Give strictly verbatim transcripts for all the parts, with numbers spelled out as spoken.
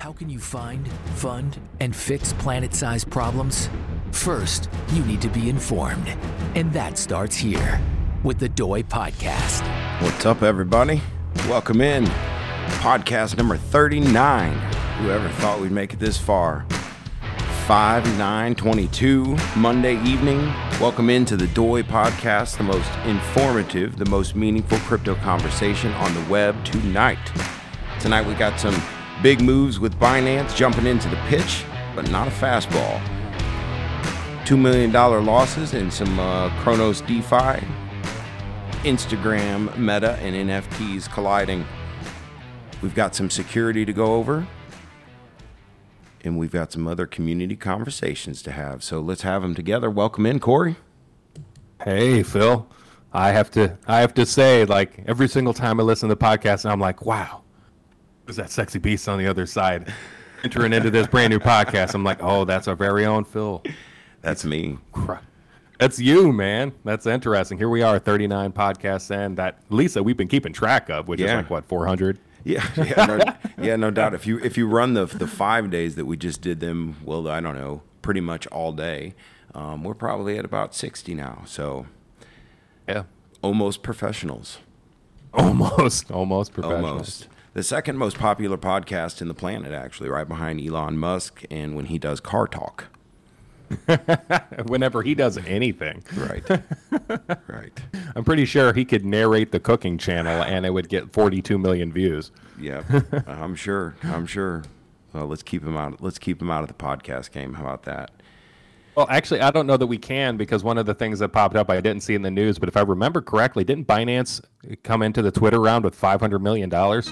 How can you find, fund, and fix planet-sized problems? First, you need to be informed. And that starts here with the Doi Podcast. What's up, everybody? Welcome in. Podcast number thirty-nine. Whoever thought we'd make it this far? five nine twenty-two, Monday evening. Welcome into the Doi Podcast, the most informative, the most meaningful crypto conversation on the web tonight. Tonight we got some big moves with Binance jumping into the pitch, but not a fastball. two million dollars losses in some uh, Chronos DeFi. Instagram, Meta, and N F Ts colliding. We've got some security to go over. And we've got some other community conversations to have. So let's have them together. Welcome in, Corey. Hey, Phil. I have to I have to say, like, every single time I listen to the podcast, I'm like, wow, who's that sexy beast on the other side entering into this brand new podcast? I'm like, oh, that's our very own Phil. That's me. That's you, man. That's interesting. Here we are, thirty-nine podcasts in that, at least that we've been keeping track of, which Yeah. is like, what, four hundred? Yeah, yeah, no, yeah, no doubt. If you if you run the the five days that we just did them, well, I don't know, pretty much all day, um, we're probably at about sixty now. So, Yeah. almost professionals. Almost. Almost professional. Almost. The second most popular podcast in the planet, actually, right behind Elon Musk and when he does Car Talk. Whenever he does anything. Right. Right. I'm pretty sure he could narrate the cooking channel and it would get forty-two million views. Yeah, I'm sure. I'm sure. Well, let's keep him out. Let's keep him out of the podcast game. How about that? Well, actually, I don't know that we can, because one of the things that popped up I didn't see in the news, but if I remember correctly, didn't Binance come into the Twitter round with five hundred million dollars?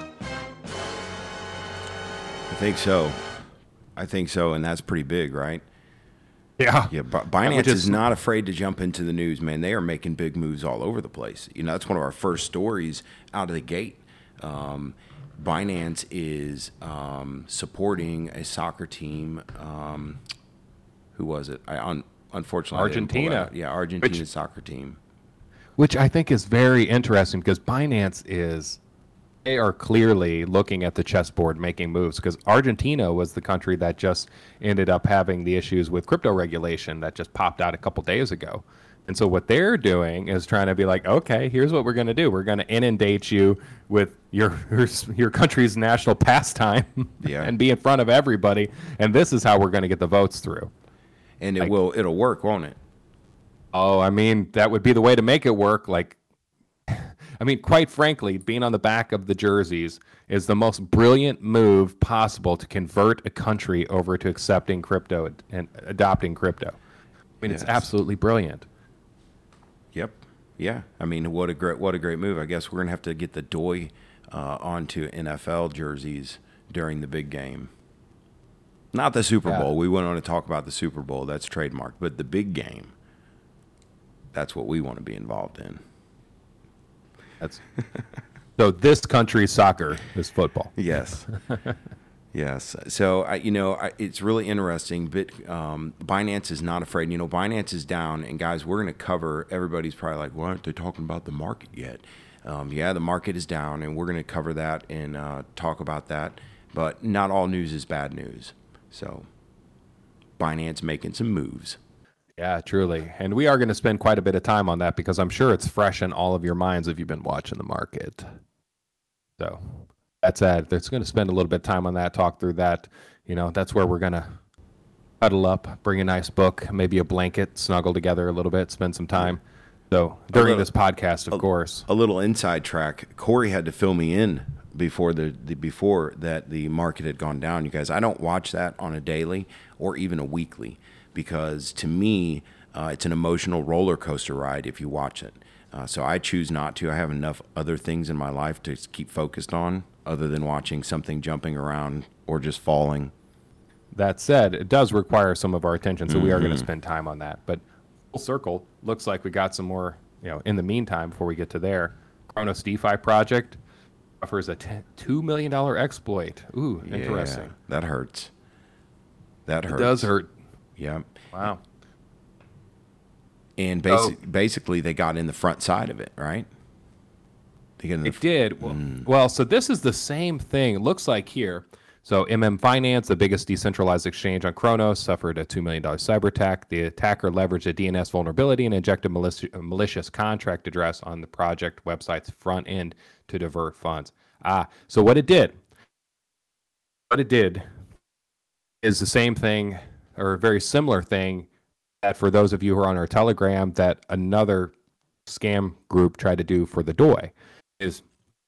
I think so. I think so, and that's pretty big, right? Yeah. Yeah, B- Binance just- is not afraid to jump into the news, man. They are making big moves all over the place. You know, that's one of our first stories out of the gate. Um, Binance is um, supporting a soccer team. Um, who was it? I un- unfortunately I didn't pull that Argentina. out. Yeah, Argentina's Which- soccer team. Which I think is very interesting, because Binance is, they are clearly looking at the chessboard making moves, because Argentina was the country that just ended up having the issues with crypto regulation that just popped out a couple days ago. And so what they're doing is trying to be like, okay, here's what we're going to do. We're going to inundate you with your, your your country's national pastime Yeah. and be in front of everybody. And this is how we're going to get the votes through. And it Like- will it'll work, won't it? Oh, I mean, that would be the way to make it work. Like, I mean, quite frankly, being on the back of the jerseys is the most brilliant move possible to convert a country over to accepting crypto and adopting crypto. I mean, Yes. it's absolutely brilliant. Yep. Yeah. I mean, what a great what a great move. I guess we're gonna have to get the Doi uh, onto N F L jerseys during the big game. Not the Super Yeah. Bowl. We wouldn't want to talk about the Super Bowl. That's trademarked. But the big game, that's what we want to be involved in. That's so. This country's soccer is football. Yes. Yes. So, I, you know, I, it's really interesting. But um, Binance is not afraid. You know, Binance is down. And, guys, we're going to cover – everybody's probably like, why aren't they talking about the market yet? Um, yeah, the market is down, and we're going to cover that and uh, talk about that. But not all news is bad news. So, Binance making some moves. Yeah, truly. And we are going to spend quite a bit of time on that, because I'm sure it's fresh in all of your minds if you've been watching the market. So that's it. There's going to spend a little bit of time on that, talk through that. You know, that's where we're going to huddle up, bring a nice book, maybe a blanket, snuggle together a little bit, spend some time. So during little- this podcast, of course. A little inside track. Corey had to fill me in before the, the before that the market had gone down. You guys, I don't watch that on a daily or even a weekly, because to me, uh, it's an emotional roller coaster ride if you watch it. Uh, so I choose not to. I have enough other things in my life to keep focused on other than watching something jumping around or just falling. That said, it does require some of our attention, so we are going to spend time on that. But full circle, looks like we got some more, you know, in the meantime, before we get to there. Chronos DeFi project offers a two million dollars exploit. Ooh, interesting. Yeah, that hurts. That hurts. It does hurt. Yeah. Wow. And basic, basically, they got in the front side of it, right? They get in the It did. Well, Mm. well, so this is the same thing. It looks like here. So M M Finance, the biggest decentralized exchange on Kronos, suffered a two million dollars cyber attack. The attacker leveraged a D N S vulnerability and injected malici- a malicious contract address on the project website's front end to divert funds. Ah, so what it did, what it did is the same thing, or a very similar thing, that for those of you who are on our Telegram, that another scam group tried to do for the D O I, is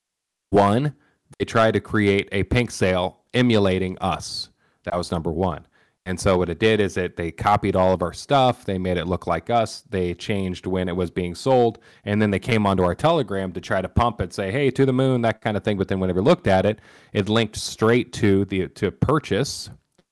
one, they tried to create a pink sale emulating us. That was number one. And so what it did is that they copied all of our stuff. They made it look like us. They changed when it was being sold. And then they came onto our Telegram to try to pump it, say, hey, to the moon, that kind of thing. But then whenever we looked at it, it linked straight to the to purchase.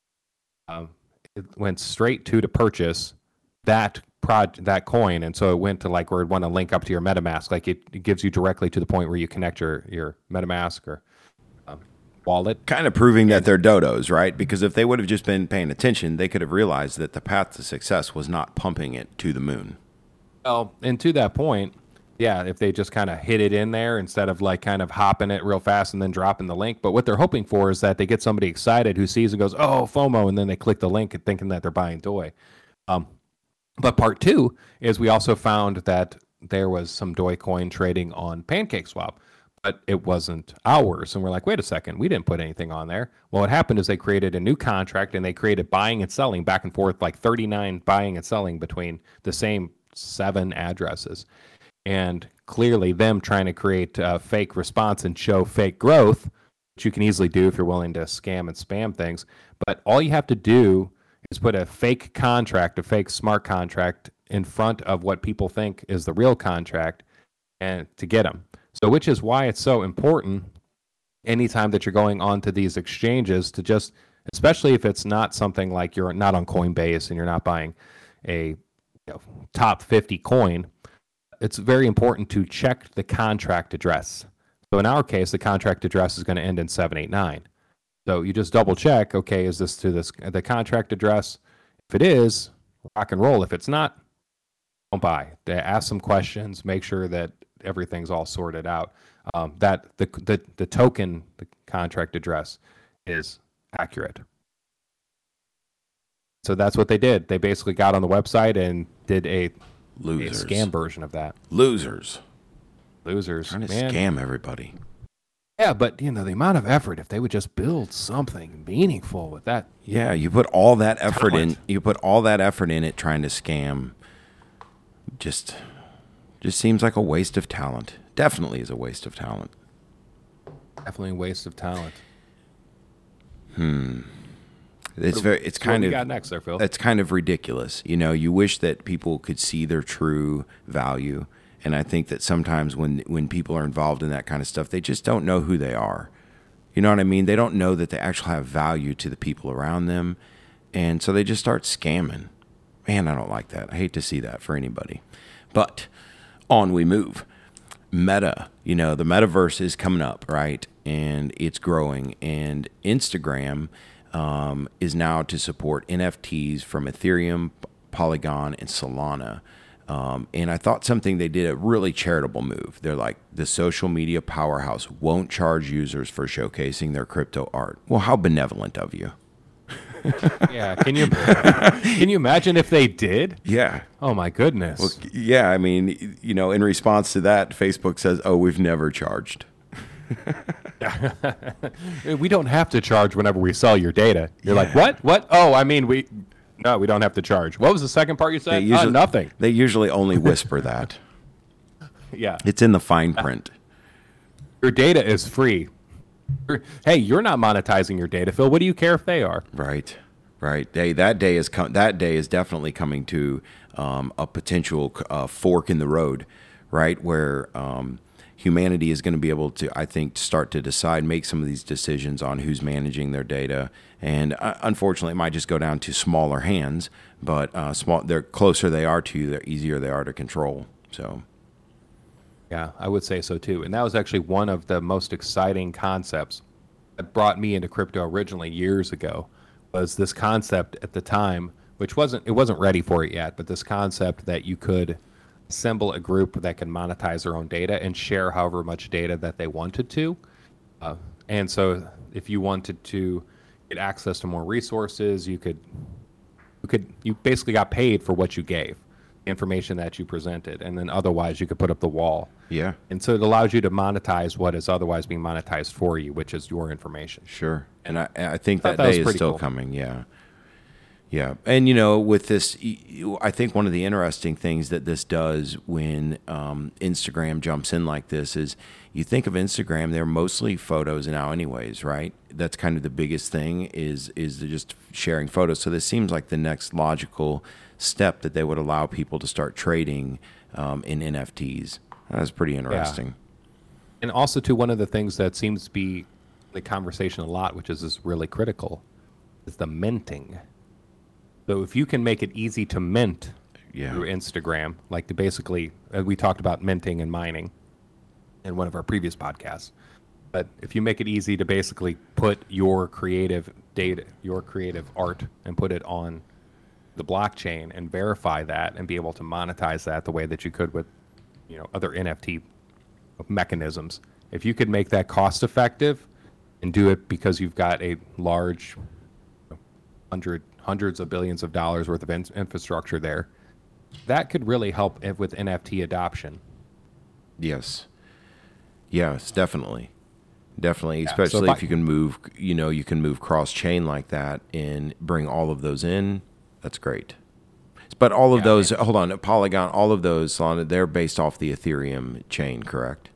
Um, it went straight to to purchase that prod that coin. And so it went to like where it want to link up to your MetaMask. Like it, it gives you directly to the point where you connect your, your MetaMask or um, wallet. Kind of proving that they're dodos, right? Because if they would have just been paying attention, they could have realized that the path to success was not pumping it to the moon. Well, and to that point, yeah, if they just kind of hit it in there instead of like kind of hopping it real fast and then dropping the link. But what they're hoping for is that they get somebody excited who sees and goes, oh, FOMO, and then they click the link and thinking that they're buying D O I. Um, but part two is we also found that there was some D O I coin trading on PancakeSwap, but it wasn't ours. And we're like, wait a second, we didn't put anything on there. Well, what happened is they created a new contract and they created buying and selling back and forth, like thirty-nine buying and selling between the same seven addresses. And clearly them trying to create a fake response and show fake growth, which you can easily do if you're willing to scam and spam things. But all you have to do is put a fake contract, a fake smart contract in front of what people think is the real contract and to get them. So which is why it's so important anytime that you're going onto these exchanges to just, especially if it's not something like you're not on Coinbase and you're not buying a you know, top fifty coin, it's very important to check the contract address. So in our case, the contract address is going to end in seven eight nine. So you just double check, okay, is this to this the contract address? If it is, rock and roll. If it's not, don't buy. They ask some questions, make sure that everything's all sorted out. Um, that the, the the token, the contract address is accurate. So that's what they did. They basically got on the website and did a, Losers. a scam version of that. Losers. Losers. Trying to Man. scam everybody. Yeah, but you know, the amount of effort, if they would just build something meaningful with that. Yeah, you put all that effort Talent. in. You put all that effort in it trying to scam. Just, just seems like a waste of talent. Definitely is a waste of talent. Definitely a waste of talent. Hmm. It's very. It's So kind what of. we got next there, Phil? It's kind of ridiculous. You know, you wish that people could see their true value. And I think that sometimes when, when people are involved in that kind of stuff, they just don't know who they are. You know what I mean? They don't know that they actually have value to the people around them. And so they just start scamming. Man, I don't like that. I hate to see that for anybody. But on we move. Meta, you know, the metaverse is coming up, right? And it's growing. And Instagram um, is now to support N F Ts from Ethereum, Polygon, and Solana. Um, and I thought something they did a really charitable move. They're like, the social media powerhouse won't charge users for showcasing their crypto art. Well, how benevolent of you. Yeah, can you can you imagine if they did? Yeah. Oh my goodness. Well, yeah, I mean, you know, in response to that, Facebook says, oh, we've never charged. We don't have to charge whenever we sell your data. You're Yeah. like, what? What? Oh, I mean, we no, we don't have to charge. What was the second part you They said? usually, uh, nothing. They usually only whisper that. Yeah. It's in the fine print. Your data is free. You're- Hey, you're not monetizing your data, Phil. What do you care if they are? Right, right. Hey, that day is com- that day is definitely coming to um, a potential uh, fork in the road, right? Where um, humanity is going to be able to, I think, start to decide, make some of these decisions on who's managing their data, and uh, unfortunately, it might just go down to smaller hands. But uh, small, the closer they are to you, the easier they are to control. So. Yeah, I would say so too. And that was actually one of the most exciting concepts that brought me into crypto originally years ago, was this concept at the time, which wasn't, it wasn't ready for it yet, but this concept that you could assemble a group that can monetize their own data and share however much data that they wanted to. Uh, And so if you wanted to get access to more resources, you could, you could, you basically got paid for what you gave, the information that you presented. And then otherwise you could put up the wall. Yeah. And so it allows you to monetize what is otherwise being monetized for you, which is your information. Sure. And I, I think I that thought that day was is pretty still cool. coming. Yeah. Yeah. And, you know, with this, I think one of the interesting things that this does when um, Instagram jumps in like this is you think of Instagram, they're mostly photos now anyways, right? That's kind of the biggest thing is, is just sharing photos. So this seems like the next logical step that they would allow people to start trading um, in N F Ts. That's pretty interesting. Yeah. And also, too, one of the things that seems to be the conversation a lot, which is, is really critical, is the minting. So if you can make it easy to mint Yeah. through Instagram, like to basically, uh, we talked about minting and mining in one of our previous podcasts. But if you make it easy to basically put your creative data, your creative art, and put it on the blockchain and verify that and be able to monetize that the way that you could with, you know, other N F T mechanisms. If you could make that cost effective and do it because you've got a large you know, hundred hundreds of billions of dollars worth of in- infrastructure there, that could really help if- with N F T adoption. Yes. Yes, definitely. Definitely, Yeah, so especially if if, I- you can move, you know, you can move cross chain like that and bring all of those in. That's great. But all of Yeah, those, man. hold on, Polygon, all of those, Solana, they're based off the Ethereum chain, correct?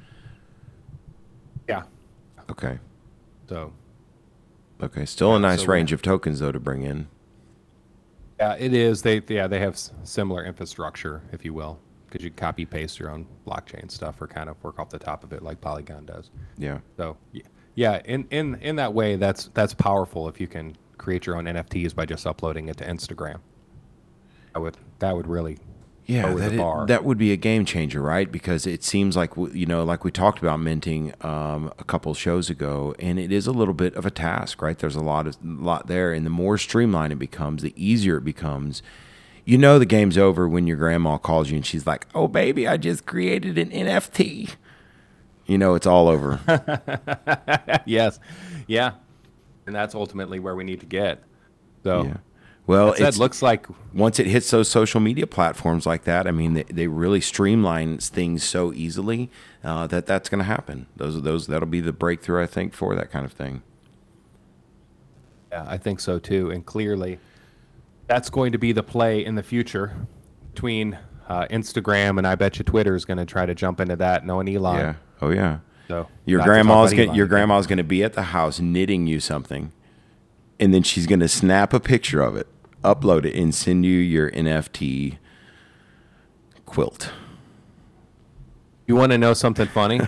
Yeah. Okay. So Okay. Still a nice so we- range of tokens though to bring in. yeah, it is. They yeah they have s- similar infrastructure, if you will, because you copy paste your own blockchain stuff or kind of work off the top of it like Polygon does. Yeah. So y- yeah, in in in that way, that's that's powerful if you can create your own N F Ts by just uploading it to Instagram. That would that would really Yeah, lower that, the i- bar. that would be a game changer, right? Because it seems like, w- you know, like we talked about minting um, a couple shows ago, and it is a little bit of a task, right? There's a lot of lot there, and the more streamlined it becomes, the easier it becomes. You know the game's over when your grandma calls you and she's like, "Oh, baby, I just created an N F T." You know it's all over. yes, yeah, and that's ultimately where we need to get. So Yeah. Well, that said, it's, looks like once it hits those social media platforms like that, I mean, they, they really streamline things so easily uh, that that's going to happen. Those those that'll be the breakthrough, I think, for that kind of thing. yeah, I think so too, and clearly that's going to be the play in the future between uh, Instagram and I bet you Twitter is going to try to jump into that, knowing Elon. Yeah. Oh yeah. So Your not to talk grandma's about gonna, Elon your again. grandma's going to be at the house knitting you something, and then she's going to snap a picture of it, upload it, and send you your N F T quilt. You want to know something funny?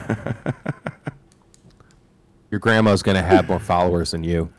Your grandma's going to have more followers than you.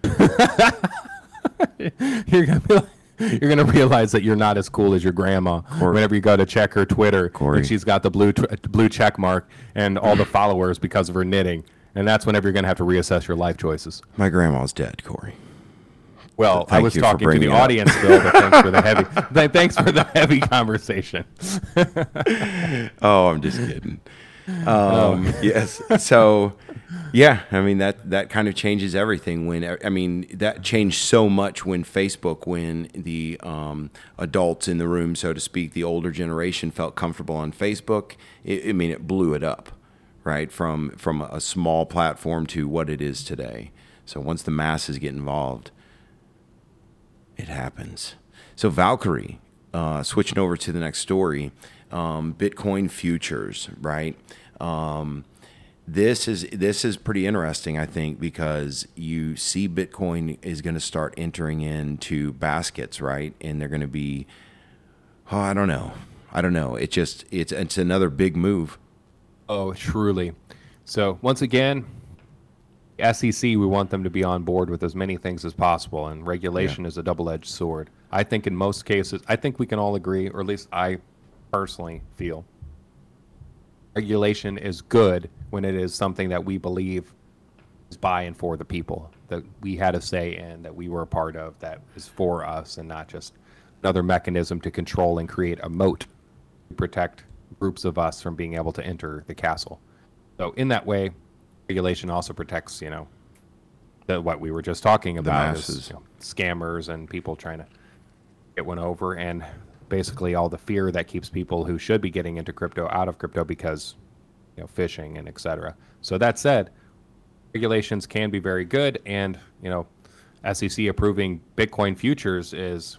you're going to be like, you're going to realize that you're not as cool as your grandma whenever you go to check her Twitter Corey. and she's got the blue tw- blue check mark and all the followers because of her knitting. And that's whenever you're going to have to reassess your life choices. My grandma's dead, Corey. Well, I Thank was you for talking to bringing the it up. audience, Bill, but thanks for the heavy th- thanks for the heavy conversation. Oh, I'm just kidding. Um, yes. So, yeah, I mean that that kind of changes everything. When I mean that changed so much when Facebook, when the um, adults in the room, so to speak, the older generation felt comfortable on Facebook. It, I mean, it blew it up, right? From from a small platform to what it is today. So once the masses get involved, it happens. So Valkyrie, uh, switching over to the next story, um, Bitcoin futures, right? Um, this is this is pretty interesting, I think, because you see Bitcoin is going to start entering into baskets, right? And they're going to be, oh, I don't know, I don't know. It just it's it's another big move. Oh, truly. So once again, S E C, we want them to be on board with as many things as possible, and regulation is a double-edged sword. I think in most cases, I think we can all agree, or at least I personally feel, regulation is good when it is something that we believe is by and for the people, that we had a say in, that we were a part of, that is for us, and not just another mechanism to control and create a moat to protect groups of us from being able to enter the castle. So in that way, regulation also protects, you know, the, what we were just talking about is, you know, scammers and people trying to get one over, and basically all the fear that keeps people who should be getting into crypto out of crypto because, you know, phishing and et cetera. So that said, regulations can be very good, and, you know, S E C approving Bitcoin futures is,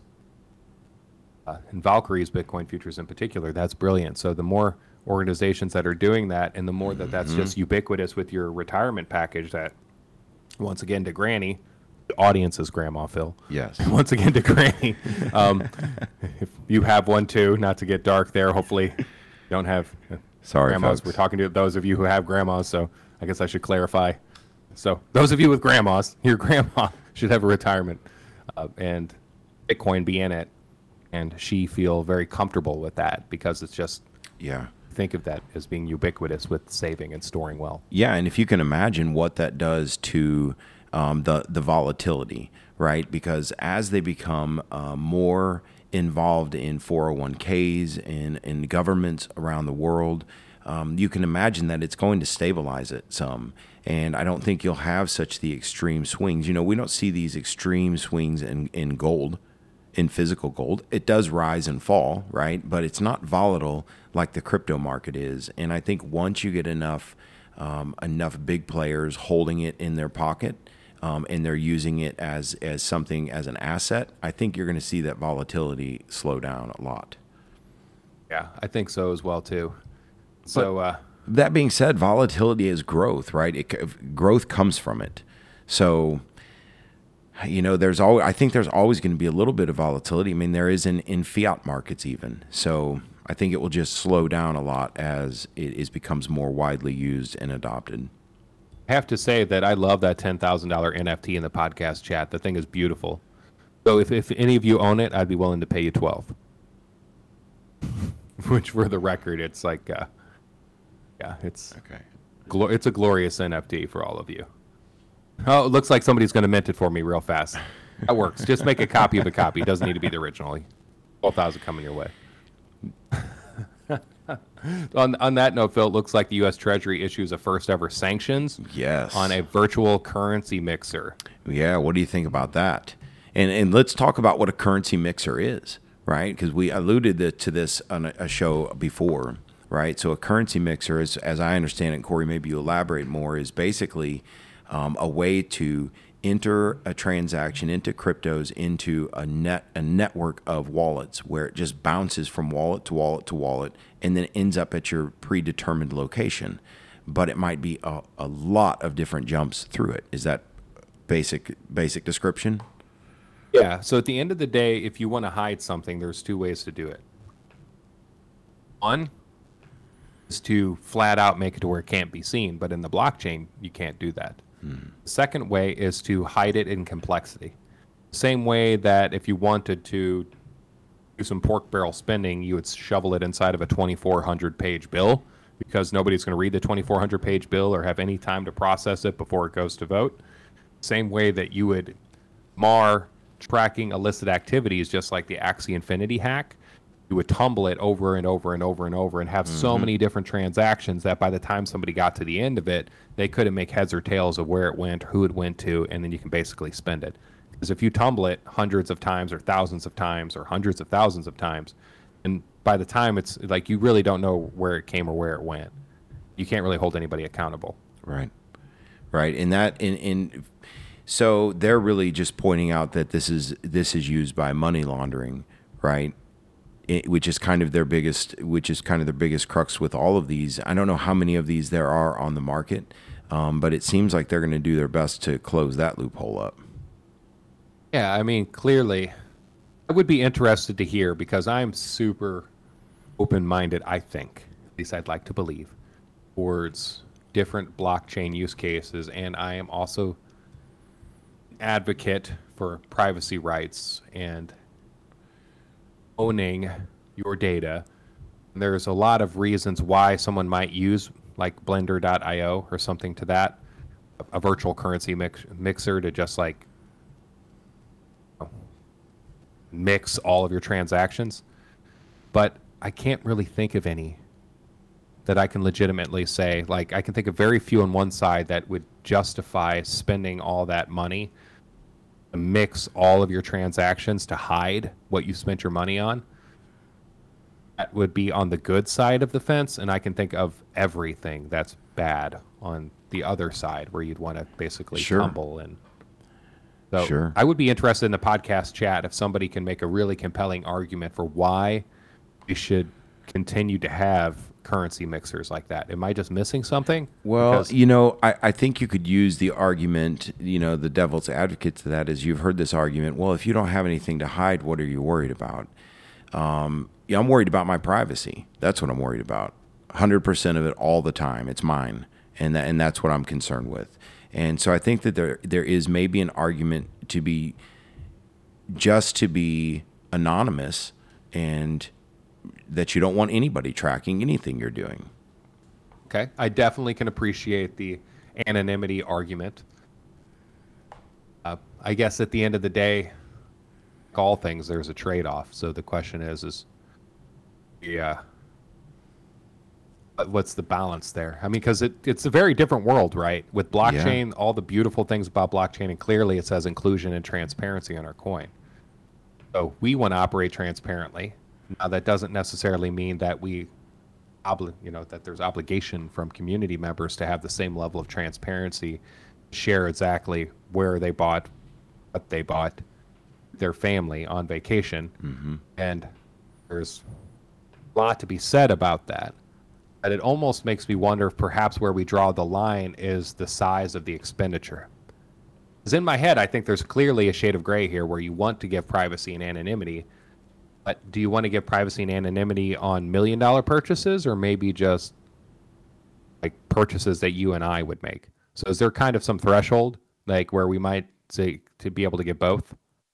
uh, and Valkyrie's Bitcoin futures in particular, that's brilliant. So the more organizations that are doing that, and the more that that's mm-hmm. just ubiquitous with your retirement package, that once again to Granny, the audience is Grandma Phil. Yes. Once again to Granny. Um, if you have one too, not to get dark there, hopefully you don't have uh, Sorry, grandmas. folks. We're talking to those of you who have grandmas, so I guess I should clarify. So those of you with grandmas, your grandma should have a retirement uh, and Bitcoin be in it, and she feel very comfortable with that because it's just, yeah. think of that as being ubiquitous with saving and storing well. Yeah, and if you can imagine what that does to um, the the volatility, right? Because as they become uh, more involved in four oh one k's and in governments around the world, um, you can imagine that it's going to stabilize it some. And I don't think you'll have such the extreme swings. You know, we don't see these extreme swings in, in gold, in physical gold. It does rise and fall, right? But it's not volatile like the crypto market is. And I think once you get enough um, enough big players holding it in their pocket um, and they're using it as as something, as an asset, I think you're going to see that volatility slow down a lot. Yeah, I think so as well too. So uh, that being said, volatility is growth, right? It, growth comes from it. So, you know, there's always, I think there's always going to be a little bit of volatility. I mean, there is in, in fiat markets even. So I think it will just slow down a lot as it is becomes more widely used and adopted. I have to say that I love that ten thousand dollars N F T in the podcast chat. The thing is beautiful. So if, if any of you own it, I'd be willing to pay you twelve. Which, for the record, it's like, uh, yeah, it's okay. Glo- it's a glorious N F T for all of you. Oh, it looks like somebody's going to mint it for me real fast. That works. Just make a copy of a copy. It doesn't need to be the original. twelve thousand coming your way. on on that note, Phil, it looks like the U S Treasury issues a first ever sanctions yes. on a virtual currency mixer. Yeah, what do you think about that? And and let's talk about what a currency mixer is, right? Because we alluded to this on a, a show before, right? So a currency mixer is, as I understand it, Corey, maybe you elaborate more, is basically um, a way to enter a transaction into cryptos into a net a network of wallets where it just bounces from wallet to wallet to wallet and then ends up at your predetermined location. But it might be a, a lot of different jumps through it. Is that basic basic description? Yeah. So at the end of the day, if you want to hide something, there's two ways to do it. One is to flat out make it to where it can't be seen, but in the blockchain, you can't do that. Hmm. The second way is to hide it in complexity. Same way that if you wanted to do some pork barrel spending, you would shovel it inside of a twenty-four hundred page bill because nobody's going to read the twenty-four hundred page bill or have any time to process it before it goes to vote. Same way that you would mar tracking illicit activities, just like the Axie Infinity hack. You would tumble it over and over and over and over and have mm-hmm. so many different transactions that by the time somebody got to the end of it, they couldn't make heads or tails of where it went, who it went to, and then you can basically spend it. Because if you tumble it hundreds of times or thousands of times or hundreds of thousands of times, and by the time it's like you really don't know where it came or where it went, you can't really hold anybody accountable. Right. Right. And that in in so they're really just pointing out that this is this is used by money laundering, right? It, which is kind of their biggest, which is kind of their biggest crux with all of these. I don't know how many of these there are on the market, um, but it seems like they're going to do their best to close that loophole up. Yeah, I mean, clearly, I would be interested to hear because I'm super open-minded, I think, at least I'd like to believe, towards different blockchain use cases, and I am also an advocate for privacy rights and owning your data. There's a lot of reasons why someone might use like blender dot io or something to that, a virtual currency mix, mixer to just like you know, mix all of your transactions. But I can't really think of any that I can legitimately say, like, I can think of very few on one side that would justify spending all that money to mix all of your transactions to hide what you spent your money on. That would be on the good side of the fence, and I can think of everything that's bad on the other side where you'd want to basically Sure. tumble. And so Sure. I would be interested in the podcast chat if somebody can make a really compelling argument for why we should continue to have currency mixers like that. Am I just missing something? Well, Because- you know, I, I think you could use the argument, you know, the devil's advocate to that is you've heard this argument, well, if you don't have anything to hide, what are you worried about? Um, yeah, I'm worried about my privacy. That's what I'm worried about. one hundred percent of it all the time. It's mine. And that, and that's what I'm concerned with. And so I think that there there is maybe an argument to be just to be anonymous and that you don't want anybody tracking anything you're doing. Okay, I definitely can appreciate the anonymity argument. Uh, I guess at the end of the day, like all things, there's a trade-off. So the question is, is yeah, what's the balance there? I mean, because it, it's a very different world, right? With blockchain, all the beautiful things about blockchain, and clearly it says inclusion and transparency on our coin. So we want to operate transparently. Now, that doesn't necessarily mean that we obli- you know, that there's obligation from community members to have the same level of transparency, share exactly where they bought, what they bought, their family on vacation. Mm-hmm. And there's a lot to be said about that. But it almost makes me wonder if perhaps where we draw the line is the size of the expenditure. Because in my head, I think there's clearly a shade of gray here where you want to give privacy and anonymity. But do you want to give privacy and anonymity on million dollar purchases or maybe just like purchases that you and I would make? So is there kind of some threshold like where we might say to be able to get both?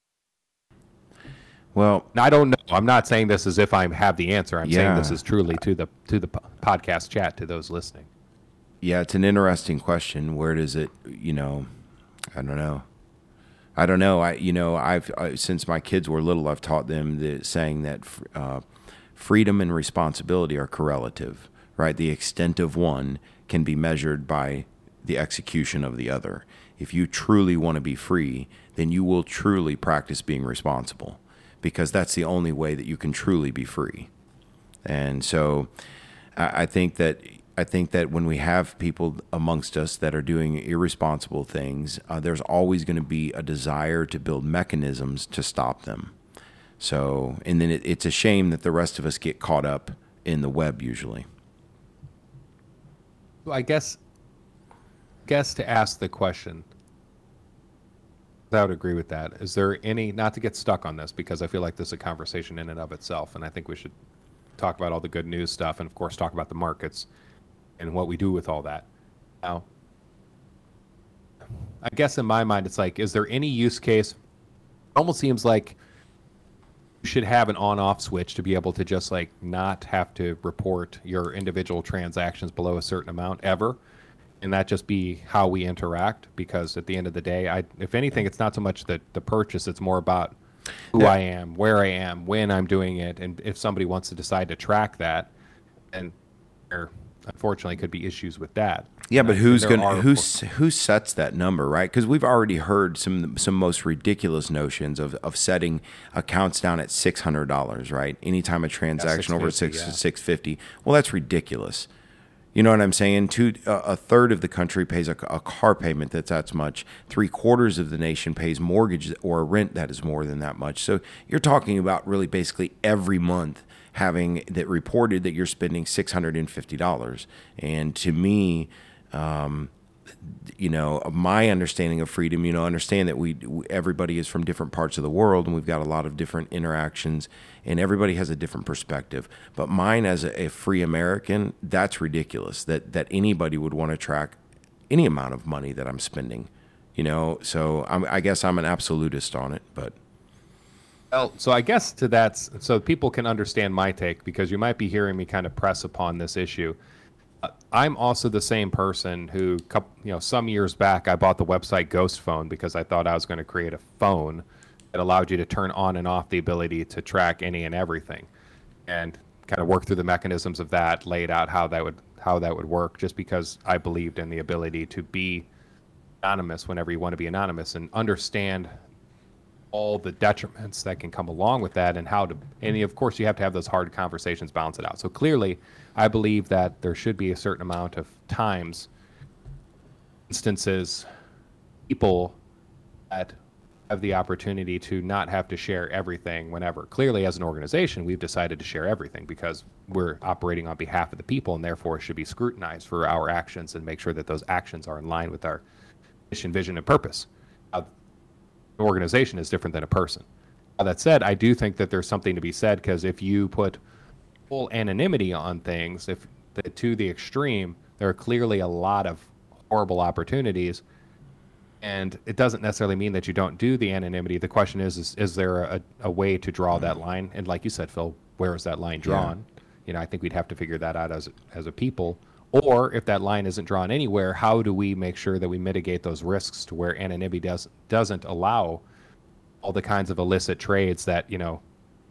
Well, Now, I don't know. I'm not saying this as if I have the answer. I'm saying Yeah. this is truly to the to the po- podcast chat to those listening. yeah, it's an interesting question. Where does it, you know, I don't know. I don't know. I, you know, I've I, since my kids were little, I've taught them the saying that uh, freedom and responsibility are correlative, right? The extent of one can be measured by the execution of the other. If you truly want to be free, then you will truly practice being responsible, because that's the only way that you can truly be free. And so, I, I think that. I think that when we have people amongst us that are doing irresponsible things, uh, there's always going to be a desire to build mechanisms to stop them. So, and then it, it's a shame that the rest of us get caught up in the web usually. Well, I guess, guess to ask the question, I would agree with that. Is there any, not to get stuck on this, because I feel like this is a conversation in and of itself, and I think we should talk about all the good news stuff and, of course, talk about the markets and what we do with all that. Now, I guess in my mind, it's like, is there any use case? It almost seems like you should have an on-off switch to be able to just like not have to report your individual transactions below a certain amount ever, and that just be how we interact. Because at the end of the day, I, if anything, it's not so much the the purchase; it's more about who Yeah. I am, where I am, when I'm doing it, and if somebody wants to decide to track that, and there unfortunately could be issues with that. Yeah, but And who's there going to are, who s- who sets that number, right? Because we've already heard some some most ridiculous notions of, of setting accounts down at six hundred dollars, right? Anytime a transaction over six six fifty, yeah. six fifty. Well, that's ridiculous. You know what I'm saying? Two uh, a third of the country pays a, a car payment that's that much. Three quarters of the nation pays mortgage or rent that is more than that much. So you're talking about really basically every month having that reported that you're spending six hundred fifty dollars. And to me, um, you know, my understanding of freedom, you know, understand that we, everybody is from different parts of the world and we've got a lot of different interactions and everybody has a different perspective. But mine as a, a free American, that's ridiculous that, that anybody would want to track any amount of money that I'm spending, you know? So I'm, I guess I'm an absolutist on it, but. Well, so I guess to that, so people can understand my take, because you might be hearing me kind of press upon this issue. Uh, I'm also the same person who, coup- you know, some years back, I bought the website Ghost Phone because I thought I was going to create a phone that allowed you to turn on and off the ability to track any and everything. And kind of worked through the mechanisms of that, laid out how that would how that would work, just because I believed in the ability to be anonymous whenever you want to be anonymous and understand all the detriments that can come along with that, and how to, and of course you have to have those hard conversations, balance it out. So clearly I believe that there should be a certain amount of times, instances, people that have the opportunity to not have to share everything whenever. Clearly, as an organization, we've decided to share everything because we're operating on behalf of the people, and therefore should be scrutinized for our actions and make sure that those actions are in line with our mission, vision, and purpose. Uh, an organization is different than a person. Now, that said, I do think that there's something to be said, because if you put full anonymity on things, if the, to the extreme, there are clearly a lot of horrible opportunities. And it doesn't necessarily mean that you don't do the anonymity. The question is, is, is there a, a way to draw that line? And like you said, Phil, where is that line drawn? Yeah. You know, I think we'd have to figure that out as as a people. Or if that line isn't drawn anywhere, how do we make sure that we mitigate those risks to where anonymity does, doesn't allow all the kinds of illicit trades that, you know,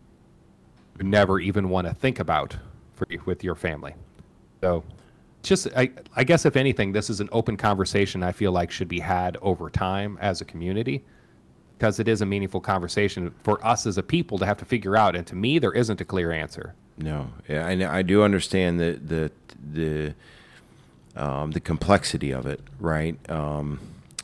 you never even want to think about for you, with your family. So just, I, I guess if anything, this is an open conversation I feel like should be had over time as a community, because it is a meaningful conversation for us as a people to have to figure out. And to me, there isn't a clear answer. No, yeah, I, I do understand the the the um, the complexity of it, right? Um,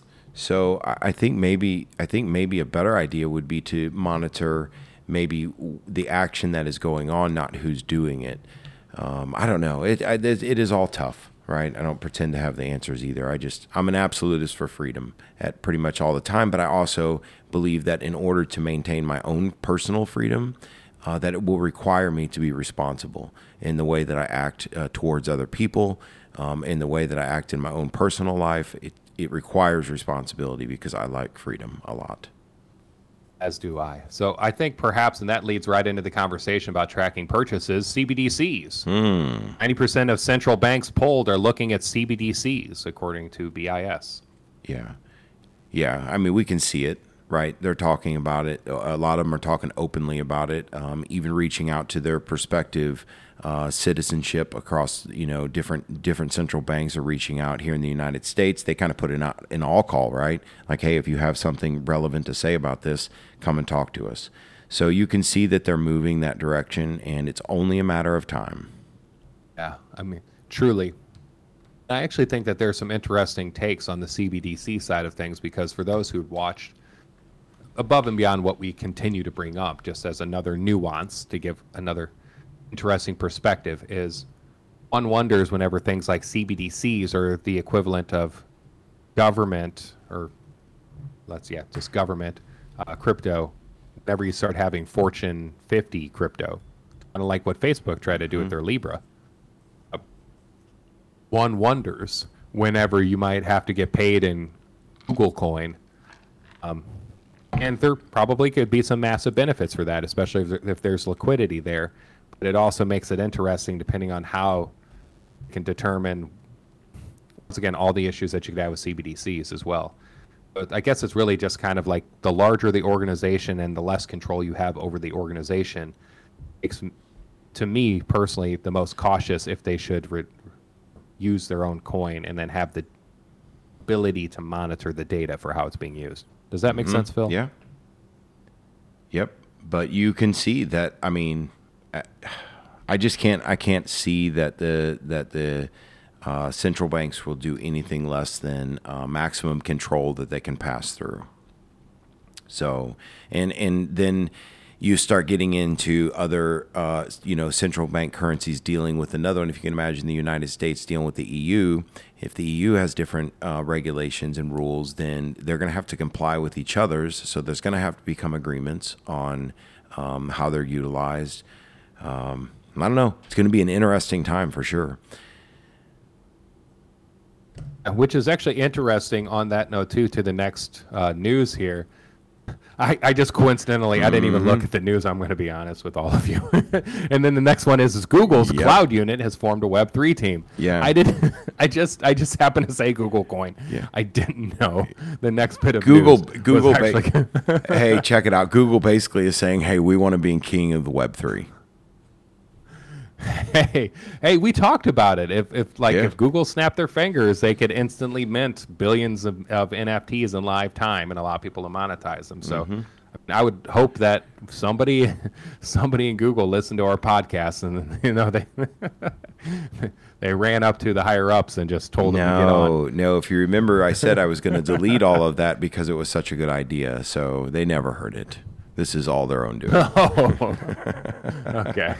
so I, I think maybe I think maybe a better idea would be to monitor maybe the action that is going on, not who's doing it. Um, I don't know. It I, it is all tough, right? I don't pretend to have the answers either. I just I'm an absolutist for freedom at pretty much all the time, but I also believe that in order to maintain my own personal freedom, uh, that it will require me to be responsible in the way that I act uh, towards other people, um, in the way that I act in my own personal life. It it requires responsibility because I like freedom a lot. As do I. So I think perhaps, and that leads right into the conversation about tracking purchases, C B D Cs. Mm. ninety percent of central banks polled are looking at C B D Cs, according to B I S. Yeah. Yeah. I mean, we can see it, right? They're talking about it. A lot of them are talking openly about it, um, even reaching out to their prospective uh, citizenship across, you know, different different central banks are reaching out here in the United States. They kind of put it out in all call, right? Like, hey, if you have something relevant to say about this, come and talk to us. So you can see that they're moving that direction, and it's only a matter of time. Yeah, I mean, truly. I actually think that there's some interesting takes on the C B D C side of things, because for those who've watched above and beyond what we continue to bring up, just as another nuance to give another interesting perspective, is one wonders whenever things like C B D Cs are the equivalent of government, or let's yeah, just government uh, crypto. Whenever you start having Fortune fifty crypto, kind of like what Facebook tried to do mm-hmm. with their Libra. Uh, one wonders whenever you might have to get paid in Google coin. Um, and there probably could be some massive benefits for that, especially if, if there's liquidity there. But it also makes it interesting depending on how you can determine, once again, all the issues that you could have with C B D Cs as well. But I guess it's really just kind of like the larger the organization and the less control you have over the organization makes, to me personally, the most cautious if they should re- use their own coin and then have the ability to monitor the data for how it's being used. Does that make mm-hmm. sense, Phil? Yeah. Yep. But you can see that, I mean, I just can't, I can't see that the, that the uh, central banks will do anything less than uh, maximum control that they can pass through. So, and, and then you start getting into other, uh, you know, central bank currencies dealing with another one. If you can imagine the United States dealing with the E U, if the E U has different uh, regulations and rules, then they're going to have to comply with each other's. So there's going to have to become agreements on um, how they're utilized. Um, I don't know. It's going to be an interesting time for sure. Which is actually interesting on that note, too, to the next uh, news here. I, I just coincidentally, I didn't even look at the news, I'm going to be honest with all of you. And then the next one is, is Google's yep. cloud unit has formed a Web three team. Yeah. I didn't, I just, I just happened to say Google Coin. Yeah. I didn't know the next bit of Google, news. Google, actually... ba- hey, check it out. Google basically is saying, hey, we want to be king of the Web three. Hey, hey, we talked about it. If, if like, Yeah. if Google snapped their fingers, they could instantly mint billions of, of N F Ts in live time and allow people to monetize them. So, Mm-hmm. I would hope that somebody, somebody in Google listened to our podcast and you know they, they ran up to the higher ups and just told them to get on. No, no. If you remember, I said I was going to delete all of that because it was such a good idea. So they never heard it. This is all their own doing. Oh, okay.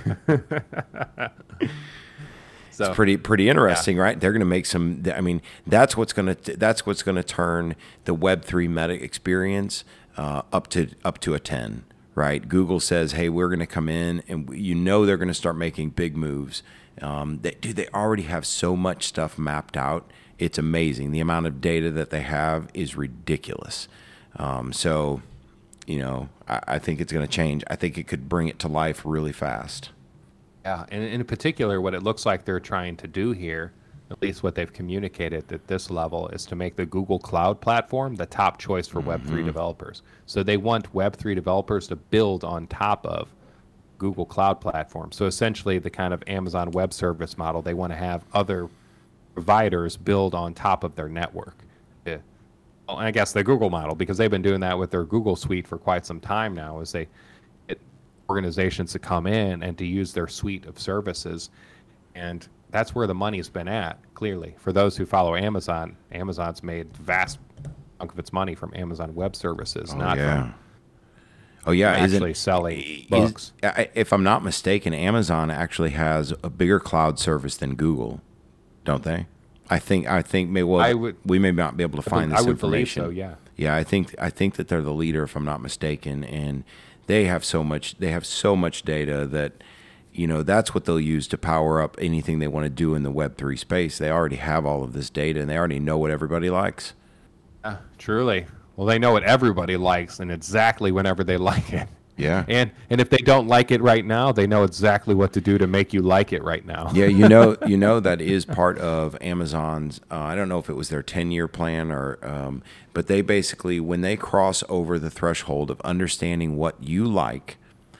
So It's pretty pretty interesting, right? They're going to make some. I mean, that's what's going to that's what's going to turn the Web three meta experience uh, up to up to a ten, right? Google says, "Hey, we're going to come in, and you know they're going to start making big moves." Um, they, dude, they already have so much stuff mapped out. It's amazing. The amount of data that they have is ridiculous. Um, so, you know, I, I think it's going to change. I think it could bring it to life really fast. yeah, and in particular, what it looks like they're trying to do here, at least what they've communicated at this level, is to make the Google Cloud platform the top choice for Web three developers. So they want Web three developers to build on top of Google Cloud platform. So essentially, the kind of Amazon Web Service model, they want to have other providers build on top of their network. Yeah. Well, I guess the Google model, because they've been doing that with their Google Suite for quite some time now, is they get organizations to come in and to use their suite of services. And that's where the money's been at, clearly. For those who follow Amazon, Amazon's made vast chunk of its money from Amazon Web Services, Oh, not yeah. from Oh yeah, actually isn't, selling is- books. I- if I'm not mistaken, Amazon actually has a bigger cloud service than Google, don't they? I think I think maybe well, I would- we may not be able to I find would- this I would believe information. so, yeah. Yeah, I think I think that they're the leader, if I'm not mistaken, and they have so much they have so much data that you know that's what they'll use to power up anything they want to do in the Web three space. They already have all of this data, and they already know what everybody likes. Yeah, truly. Well, they know what everybody likes and exactly whenever they like it. Yeah. And and if they don't like it right now, they know exactly what to do to make you like it right now. Yeah, you know, you know that is part of Amazon's. Uh, I don't know if it was their ten-year plan or, um, but they basically, when they cross over the threshold of understanding what you like,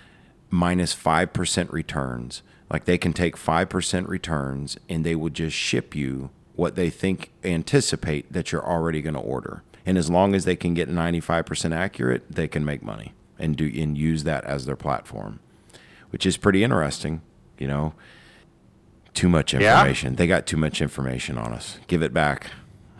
minus five percent returns, like they can take five percent returns and they will just ship you what they think anticipate that you're already going to order. And as long as they can get ninety-five percent accurate, they can make money and do and use that as their platform, which is pretty interesting, you know. Too much Yeah. information. They got too much information on us. Give it back.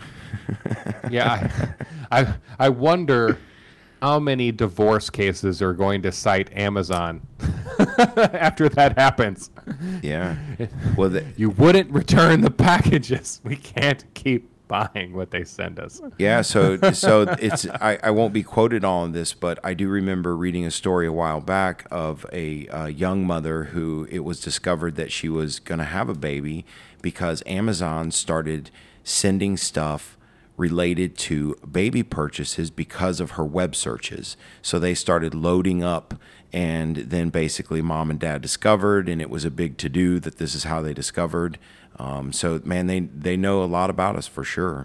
Yeah, I, I I wonder how many divorce cases are going to cite Amazon after that happens. Yeah. Well, the, You wouldn't return the packages. We can't keep buying what they send us. yeah. So, so it's. I, I won't be quoted on this, but I do remember reading a story a while back of a, a young mother who it was discovered that she was going to have a baby because Amazon started sending stuff related to baby purchases because of her web searches. So they started loading up, and then basically mom and dad discovered, and it was a big to-do that this is how they discovered. Um, so, man, they, they know a lot about us for sure.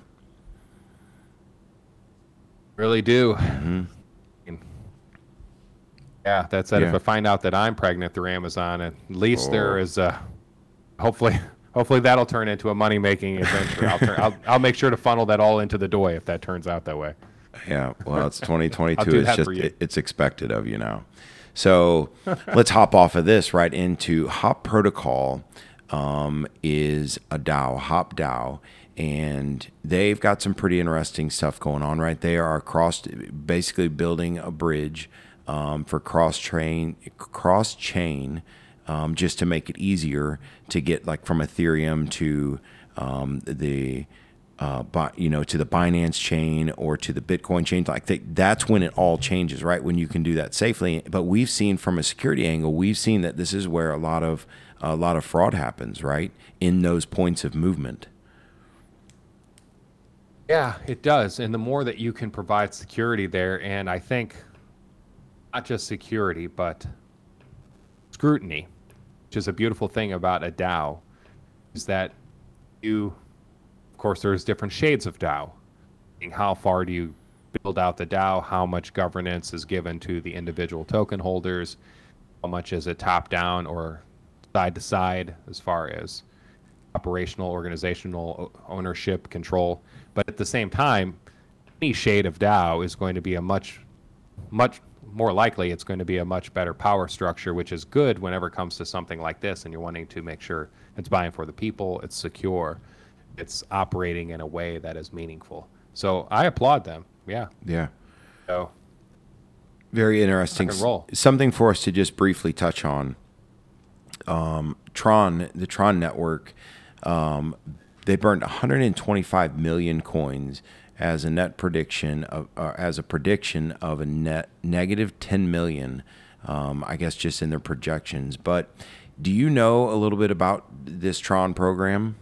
Really do. Yeah, that's it. If Yeah. I find out that I'm pregnant through Amazon, at least Oh. there is a. Hopefully, hopefully that'll turn into a money-making adventure. I'll, turn, I'll I'll make sure to funnel that all into the doy if that turns out that way. Yeah, well, it's twenty twenty-two. I'll do It's that just for you. it, it's expected of you now. So let's hop off of this right into Hop Protocol. Um, is a DAO, Hop DAO, and they've got some pretty interesting stuff going on. Right, they are cross, basically building a bridge um, for cross chain, cross chain, um, just to make it easier to get like from Ethereum to um, the uh, bi- you know, to the Binance chain or to the Bitcoin chain. Like they, that's when it all changes, right? When you can do that safely. But we've seen from a security angle, we've seen that this is where a lot of a lot of fraud happens, right? In those points of movement. Yeah, it does. And the more that you can provide security there, and I think not just security, but scrutiny, which is a beautiful thing about a DAO, is that you, of course, there's different shades of DAO. How far do you build out the DAO? How much governance is given to the individual token holders? How much is it top down or side to side as far as operational, organizational ownership, control. But at the same time, any shade of DAO is going to be a much, much more likely it's going to be a much better power structure, which is good whenever it comes to something like this and you're wanting to make sure it's buying for the people, it's secure, it's operating in a way that is meaningful. So I applaud them. Yeah. Yeah. So very interesting. Roll. Something for us to just briefly touch on. Um, Tron, the Tron network, um, they burned one hundred twenty-five million coins as a net prediction of, uh, as a prediction of a net negative ten million. Um, I guess just in their projections. But do you know a little bit about this Tron program?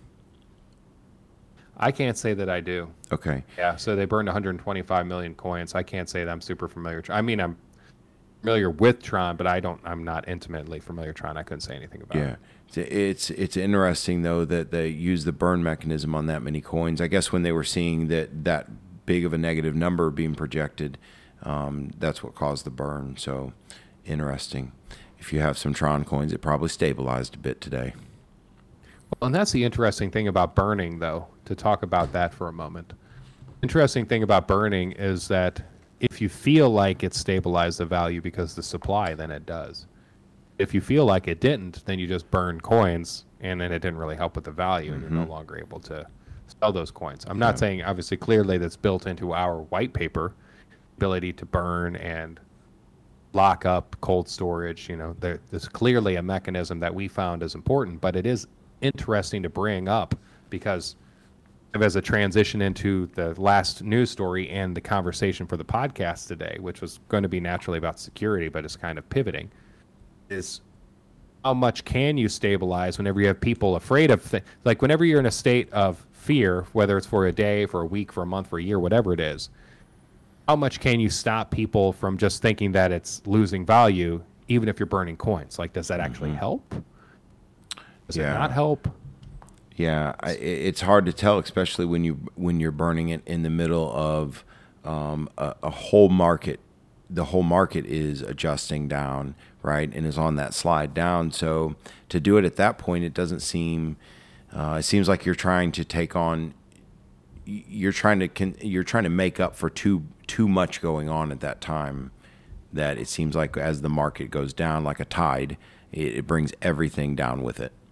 I can't say that I do. Okay. Yeah, so they burned one hundred twenty-five million coins. I can't say that I'm super familiar. I mean, I'm familiar with Tron, but I don't. I'm not intimately familiar with Tron. I couldn't say anything about yeah. it. It's it's interesting though that they use the burn mechanism on that many coins. I guess when they were seeing that that big of a negative number being projected, um, that's what caused the burn. So interesting. If you have some Tron coins, it probably stabilized a bit today. Well, and that's the interesting thing about burning, though, to talk about that for a moment. Interesting thing about burning is that if you feel like it stabilized the value because of the supply, then it does. If you feel like it didn't, then you just burn coins, and then it didn't really help with the value, and Mm-hmm. you're no longer able to sell those coins. I'm not Yeah. saying, obviously, clearly that's built into our white paper, ability to burn and lock up cold storage. You know, there, there's clearly a mechanism that we found is important, but it is interesting to bring up because as a transition into the last news story and the conversation for the podcast today, which was going to be naturally about security, but it's kind of pivoting, is how much can you stabilize whenever you have people afraid of things? Like whenever you're in a state of fear, whether it's for a day, for a week, for a month, for a year, whatever it is, how much can you stop people from just thinking that it's losing value, even if you're burning coins? Like, does that actually Mm-hmm. help? Does Yeah. it not help? Yeah, I, it's hard to tell, especially when you when you're burning it in the middle of um, a, a whole market. The whole market is adjusting down, right, and is on that slide down. So to do it at that point, it doesn't seem. Uh, it seems like you're trying to take on. You're trying to con, you're trying to make up for too too much going on at that time. That it seems like as the market goes down, like a tide, it, it brings everything down with it.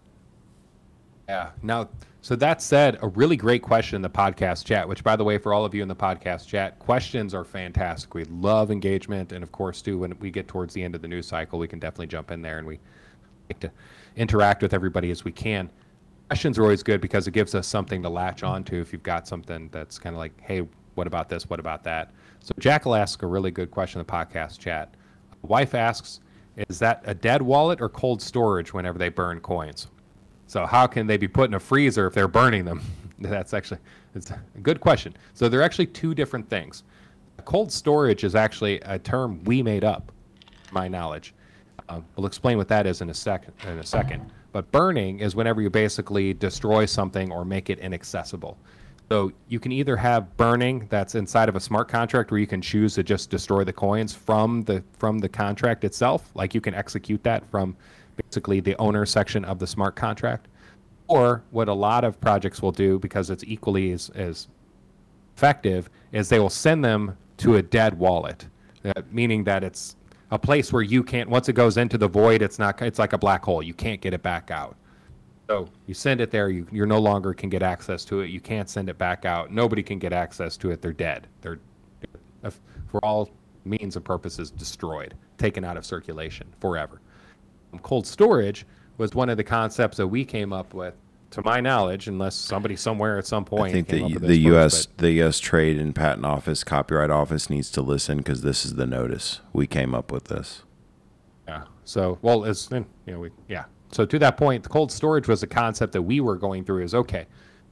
Yeah. Now, so that said, a really great question in the podcast chat, which, by the way, for all of you in the podcast chat, questions are fantastic. We love engagement. And, of course, too, when we get towards the end of the news cycle, we can definitely jump in there and we like to interact with everybody as we can. Questions are always good because it gives us something to latch on to if you've got something that's kind of like, hey, what about this? What about that? So Jackal asks a really good question in the podcast chat. Wife asks, is that a dead wallet or cold storage whenever they burn coins? So how can they be put in a freezer if they're burning them? That's actually it's a good question. So they're actually two different things. Cold storage is actually a term we made up, to my knowledge. Uh, we'll explain what that is in a second. In a second. But burning is whenever you basically destroy something or make it inaccessible. So you can either have burning that's inside of a smart contract where you can choose to just destroy the coins from the from the contract itself, like you can execute that from basically the owner section of the smart contract. Or what a lot of projects will do, because it's equally as, as effective, is they will send them to a dead wallet, uh, meaning that it's a place where you can't, once it goes into the void, it's not, it's like a black hole. You can't get it back out. So you send it there, you you no longer can get access to it. You can't send it back out. Nobody can get access to it. They're dead. They're, for all means and purposes, destroyed, taken out of circulation forever. Cold storage was one of the concepts that we came up with, to my knowledge, unless somebody somewhere at some point I think came the up with the this U S first, the U S Trade and Patent Office, Copyright Office needs to listen because this is the notice. We came up with this. but, yeah. So, well, it's, you know, we, yeah. So to that point, the cold storage was a concept that we were going through is, okay,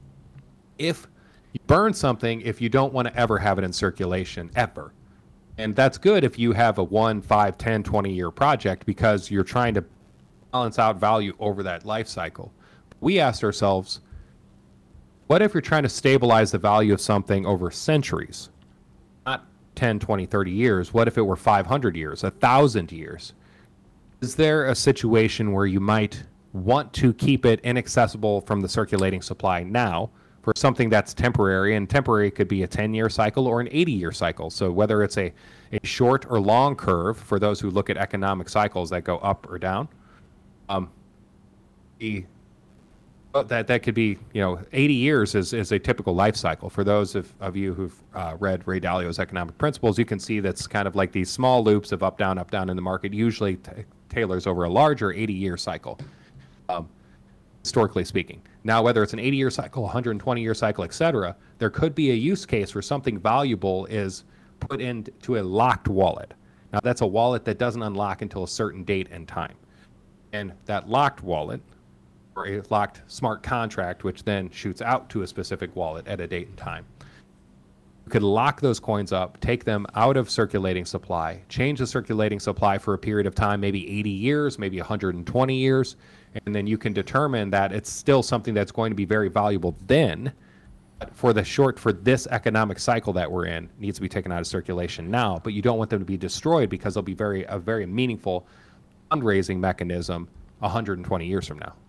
if you burn something, if you don't want to ever have it in circulation, ever. And that's good if you have a one, five, ten, twenty year project because you're trying to balance out value over that life cycle. We asked ourselves, what if you're trying to stabilize the value of something over centuries? Not ten, twenty, thirty years. What if it were five hundred years, one thousand years? is there a situation where you might want to keep it inaccessible from the circulating supply now for something that's temporary? And temporary could be a ten-year cycle or an eighty-year cycle. So whether it's a, a short or long curve, for those who look at economic cycles that go up or down, um, the, well, that that could be, you know, eighty years is, is a typical life cycle. For those of, of you who've uh, read Ray Dalio's Economic Principles, you can see that's kind of like these small loops of up, down, up, down in the market, usually t- tailors over a larger eighty-year cycle. Um, historically speaking. Now, whether it's an eighty-year cycle, one hundred twenty-year cycle, et cetera, there could be a use case where something valuable is put into a locked wallet. Now, that's a wallet that doesn't unlock until a certain date and time. And that locked wallet, or a locked smart contract, which then shoots out to a specific wallet at a date and time, you could lock those coins up, take them out of circulating supply, change the circulating supply for a period of time, maybe eighty years, maybe one hundred twenty years, and then you can determine that it's still something that's going to be very valuable then. But for the short, for this economic cycle that we're in, needs to be taken out of circulation now, but you don't want them to be destroyed because they'll be very a very meaningful fundraising mechanism one hundred twenty years from now.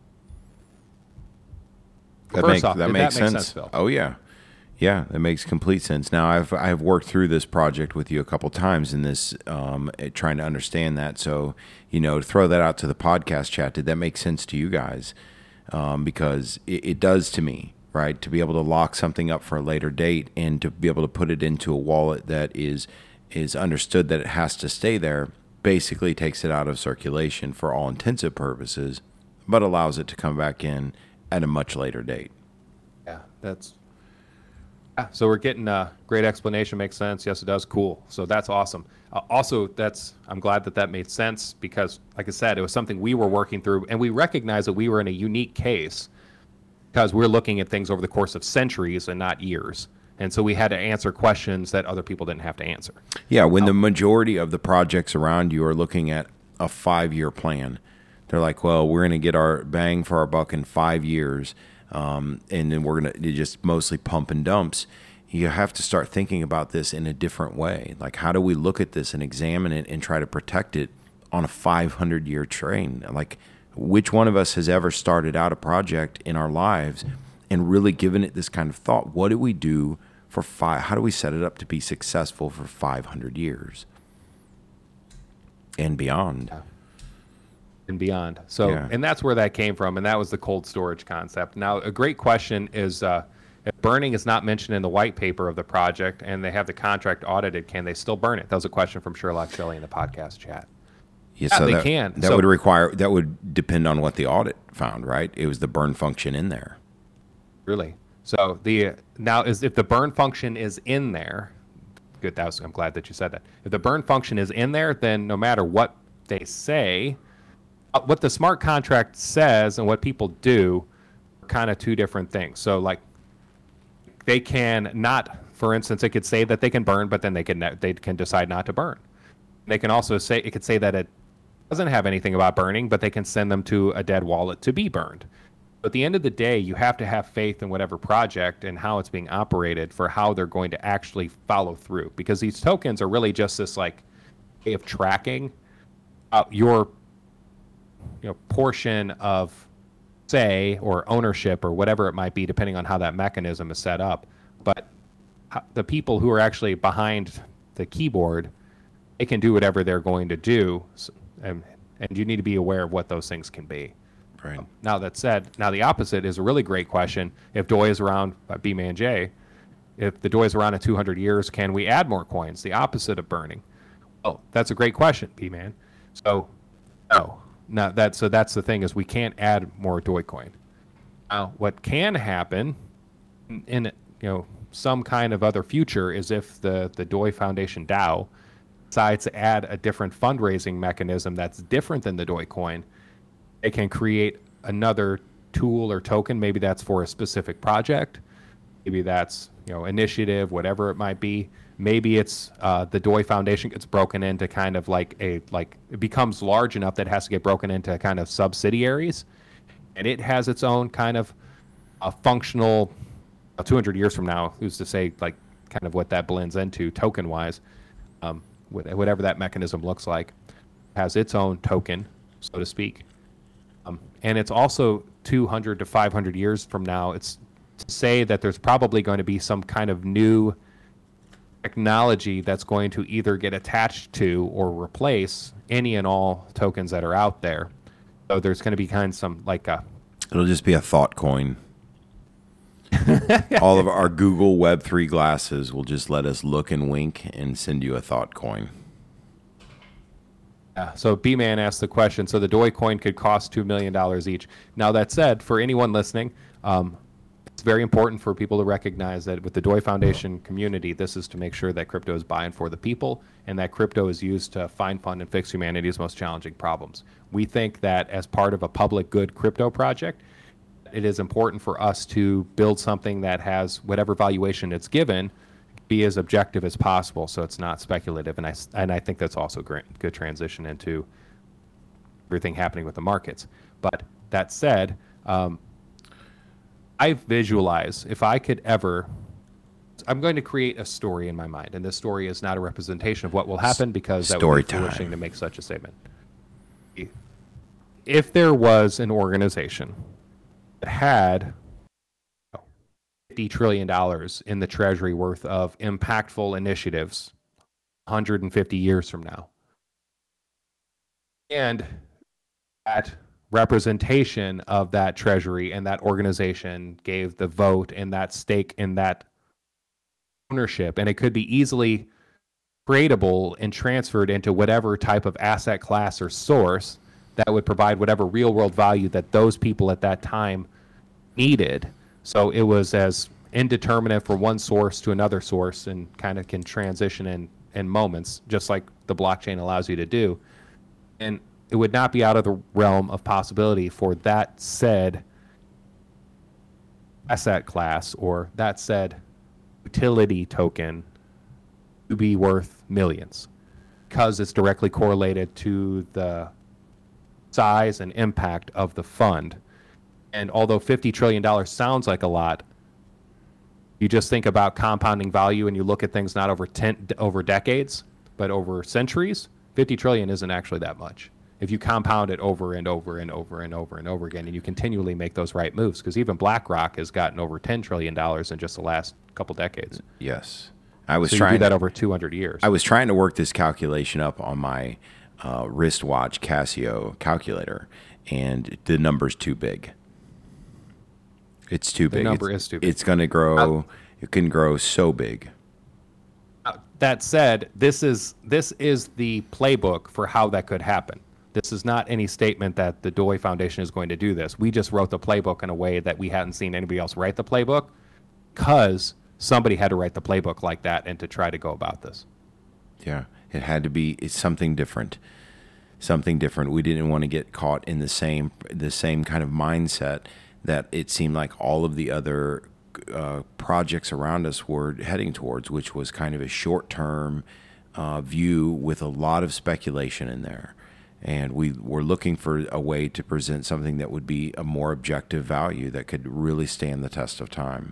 That, First make, off, that did makes that make sense. sense, Phil? Oh, yeah. Yeah, that makes complete sense. Now, I've I've worked through this project with you a couple times in this, um, eh, trying to understand that. So, you know, to throw that out to the podcast chat, did that make sense to you guys? Um, because it, it does to me, right? To be able to lock something up for a later date and to be able to put it into a wallet that is is understood that it has to stay there, basically takes it out of circulation for all intensive purposes, but allows it to come back in at a much later date. Yeah, that's... Yeah, so we're getting a great explanation. Makes sense. Yes, it does. Cool. So that's awesome. Uh, also, that's I'm glad that that made sense because, like I said, it was something we were working through, and we recognized that we were in a unique case because we're looking at things over the course of centuries and not years. And so we had to answer questions that other people didn't have to answer. Yeah, when the majority of the projects around you are looking at a five-year plan, they're like, well, we're going to get our bang for our buck in five years. Um, and then we're going to just mostly pump and dumps. You have to start thinking about this in a different way. Like, how do we look at this and examine it and try to protect it on a five hundred year train? Like, which one of us has ever started out a project in our lives and really given it this kind of thought? What do we do for five? How do we set it up to be successful for five hundred years and beyond? Yeah. And beyond. So, Yeah. and that's where that came from, and that was the cold storage concept. Now, a great question is, uh, if burning is not mentioned in the white paper of the project and they have the contract audited, can they still burn it? That was a question from Sherlock Shelley in the podcast chat. Yeah, Yeah, so they that, can. That So- would require, that would depend on what the audit found, right? It was the burn function in there. Really? So the now is if the burn function is in there, good. That was, I'm glad that you said that. If the burn function is in there, then no matter what they say, uh, what the smart contract says and what people do are kind of two different things. So like they can not, for instance, it could say that they can burn, but then they can they can decide not to burn. They can also say it could say that it doesn't have anything about burning, but they can send them to a dead wallet to be burned. But at the end of the day, you have to have faith in whatever project and how it's being operated for how they're going to actually follow through. Because these tokens are really just this like way of tracking uh, your you know portion of say or ownership or whatever it might be, depending on how that mechanism is set up. But ho- the people who are actually behind the keyboard, they can do whatever they're going to do, s- and and you need to be aware of what those things can be. Right. Now that said, now the opposite is a really great question. If D O I is around, uh, B-Man J, if the D O I is around in two hundred years, can we add more coins? The opposite of burning. Oh, that's a great question, B-Man. So, no. Now that, so that's the thing is we can't add more D O I coin. Now, what can happen in, in you know some kind of other future is if the, the D O I Foundation DAO decides to add a different fundraising mechanism that's different than the D O I coin, it can create another tool or token. Maybe that's for a specific project. Maybe that's, you know, initiative, whatever it might be. Maybe it's uh, the D O I Foundation gets broken into kind of like a, like it becomes large enough that it has to get broken into kind of subsidiaries. And it has its own kind of a functional, uh, two hundred years from now, who's to say like kind of what that blends into token wise, um, whatever that mechanism looks like. has its own token, so to speak. Um, and it's also two hundred to five hundred years from now. It's to say that there's probably going to be some kind of new technology that's going to either get attached to or replace any and all tokens that are out there. So there's going to be kind of some like a... It'll just be a thought coin. All of our Google Web three glasses will just let us look and wink and send you a thought coin. Yeah, so B-Man asked the question, so the Doi coin could cost two million dollars each. Now, that said, for anyone listening, um, it's very important for people to recognize that with the Doi Foundation community, this is to make sure that crypto is by and for the people, and that crypto is used to find, fund, and fix humanity's most challenging problems. We think that as part of a public good crypto project, it is important for us to build something that has whatever valuation it's given be as objective as possible, so it's not speculative. And I and I think that's also great, good transition into everything happening with the markets. But that said, um, I visualize if I could ever, I'm going to create a story in my mind, and this story is not a representation of what will happen because that would be foolishing to make such a statement. If there was an organization that had fifty trillion dollars in the treasury worth of impactful initiatives one hundred fifty years from now, and that representation of that treasury and that organization gave the vote and that stake in that ownership, and it could be easily creatable and transferred into whatever type of asset class or source that would provide whatever real world value that those people at that time needed. So it was as indeterminate from one source to another source and kind of can transition in, in moments, just like the blockchain allows you to do. And it would not be out of the realm of possibility for that said asset class or that said utility token to be worth millions because it's directly correlated to the size and impact of the fund. And although fifty trillion dollars sounds like a lot, you just think about compounding value and you look at things not over ten, over decades, but over centuries, fifty trillion isn't actually that much. If you compound it over and over and over and over and over again, and you continually make those right moves, because even BlackRock has gotten over ten trillion dollars in just the last couple decades. Yes. I was so trying you do that over two hundred years. I was trying to work this calculation up on my uh, wristwatch Casio calculator, and the number's too big. It's too big. The number it's, is too big. It's going to grow. Uh, it can grow so big. Uh, that said, this is this is the playbook for how that could happen. This is not any statement that the Doi Foundation is going to do this. We just wrote the playbook in a way that we hadn't seen anybody else write the playbook because somebody had to write the playbook like that and to try to go about this. Yeah, it had to be it's something different. Something different. We didn't want to get caught in the same the same kind of mindset that it seemed like all of the other uh, projects around us were heading towards, which was kind of a short-term uh, view with a lot of speculation in there. And we were looking for a way to present something that would be a more objective value that could really stand the test of time.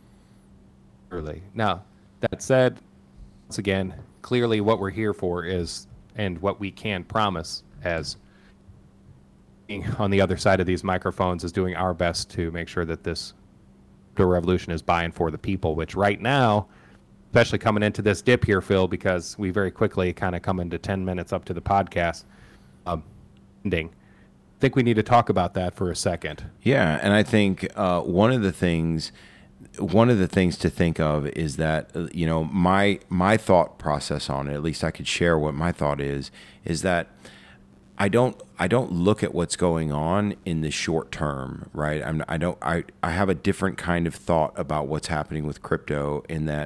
Really. Now, that said, once again, clearly what we're here for is, and what we can promise as being on the other side of these microphones, is doing our best to make sure that this crypto revolution is by and for the people, which right now, especially coming into this dip here, Phil, because we very quickly kind of come into ten minutes up to the podcast um, ending. I think we need to talk about that for a second. Yeah, and I think uh, one of the things, one of the things to think of is that uh, you know my my thought process on it. At least I could share what my thought is. Is that I don't I don't look at what's going on in the short term, right? I'm I don't I I have a different kind of thought about what's happening with crypto in that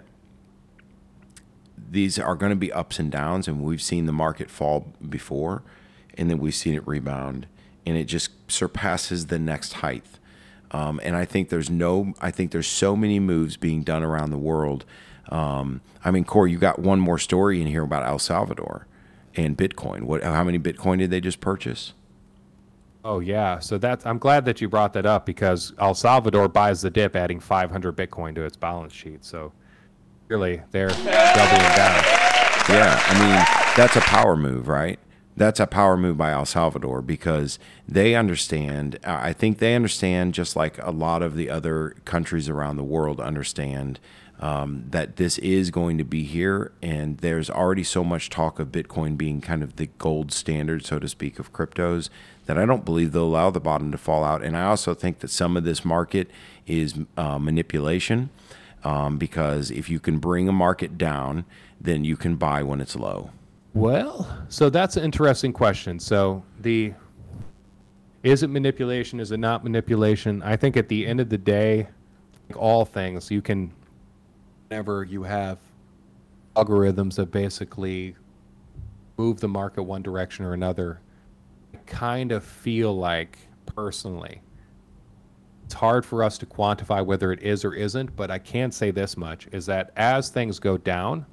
these are going to be ups and downs, and we've seen the market fall before, and then we've seen it rebound, and it just surpasses the next height. Um, and I think there's no I think there's so many moves being done around the world. Um, I mean, Corey, you got one more story in here about El Salvador and Bitcoin. What? How many Bitcoin did they just purchase? Oh yeah, so that's I'm glad that you brought that up because El Salvador buys the dip, adding five hundred Bitcoin to its balance sheet. So really, they're doubling down. Yeah, I mean that's a power move, right? That's a power move by El Salvador because they understand. I think they understand, just like a lot of the other countries around the world understand, um, that this is going to be here. And there's already so much talk of Bitcoin being kind of the gold standard, so to speak, of cryptos, that I don't believe they'll allow the bottom to fall out. And I also think that some of this market is uh, manipulation, um, because if you can bring a market down, then you can buy when it's low. Well, so that's an interesting question. So the is it manipulation? Is it not manipulation? I think at the end of the day, like all things, you can, whenever you have algorithms that basically move the market one direction or another, I kind of feel like personally, it's hard for us to quantify whether it is or isn't, but I can say this much, is that as things go down,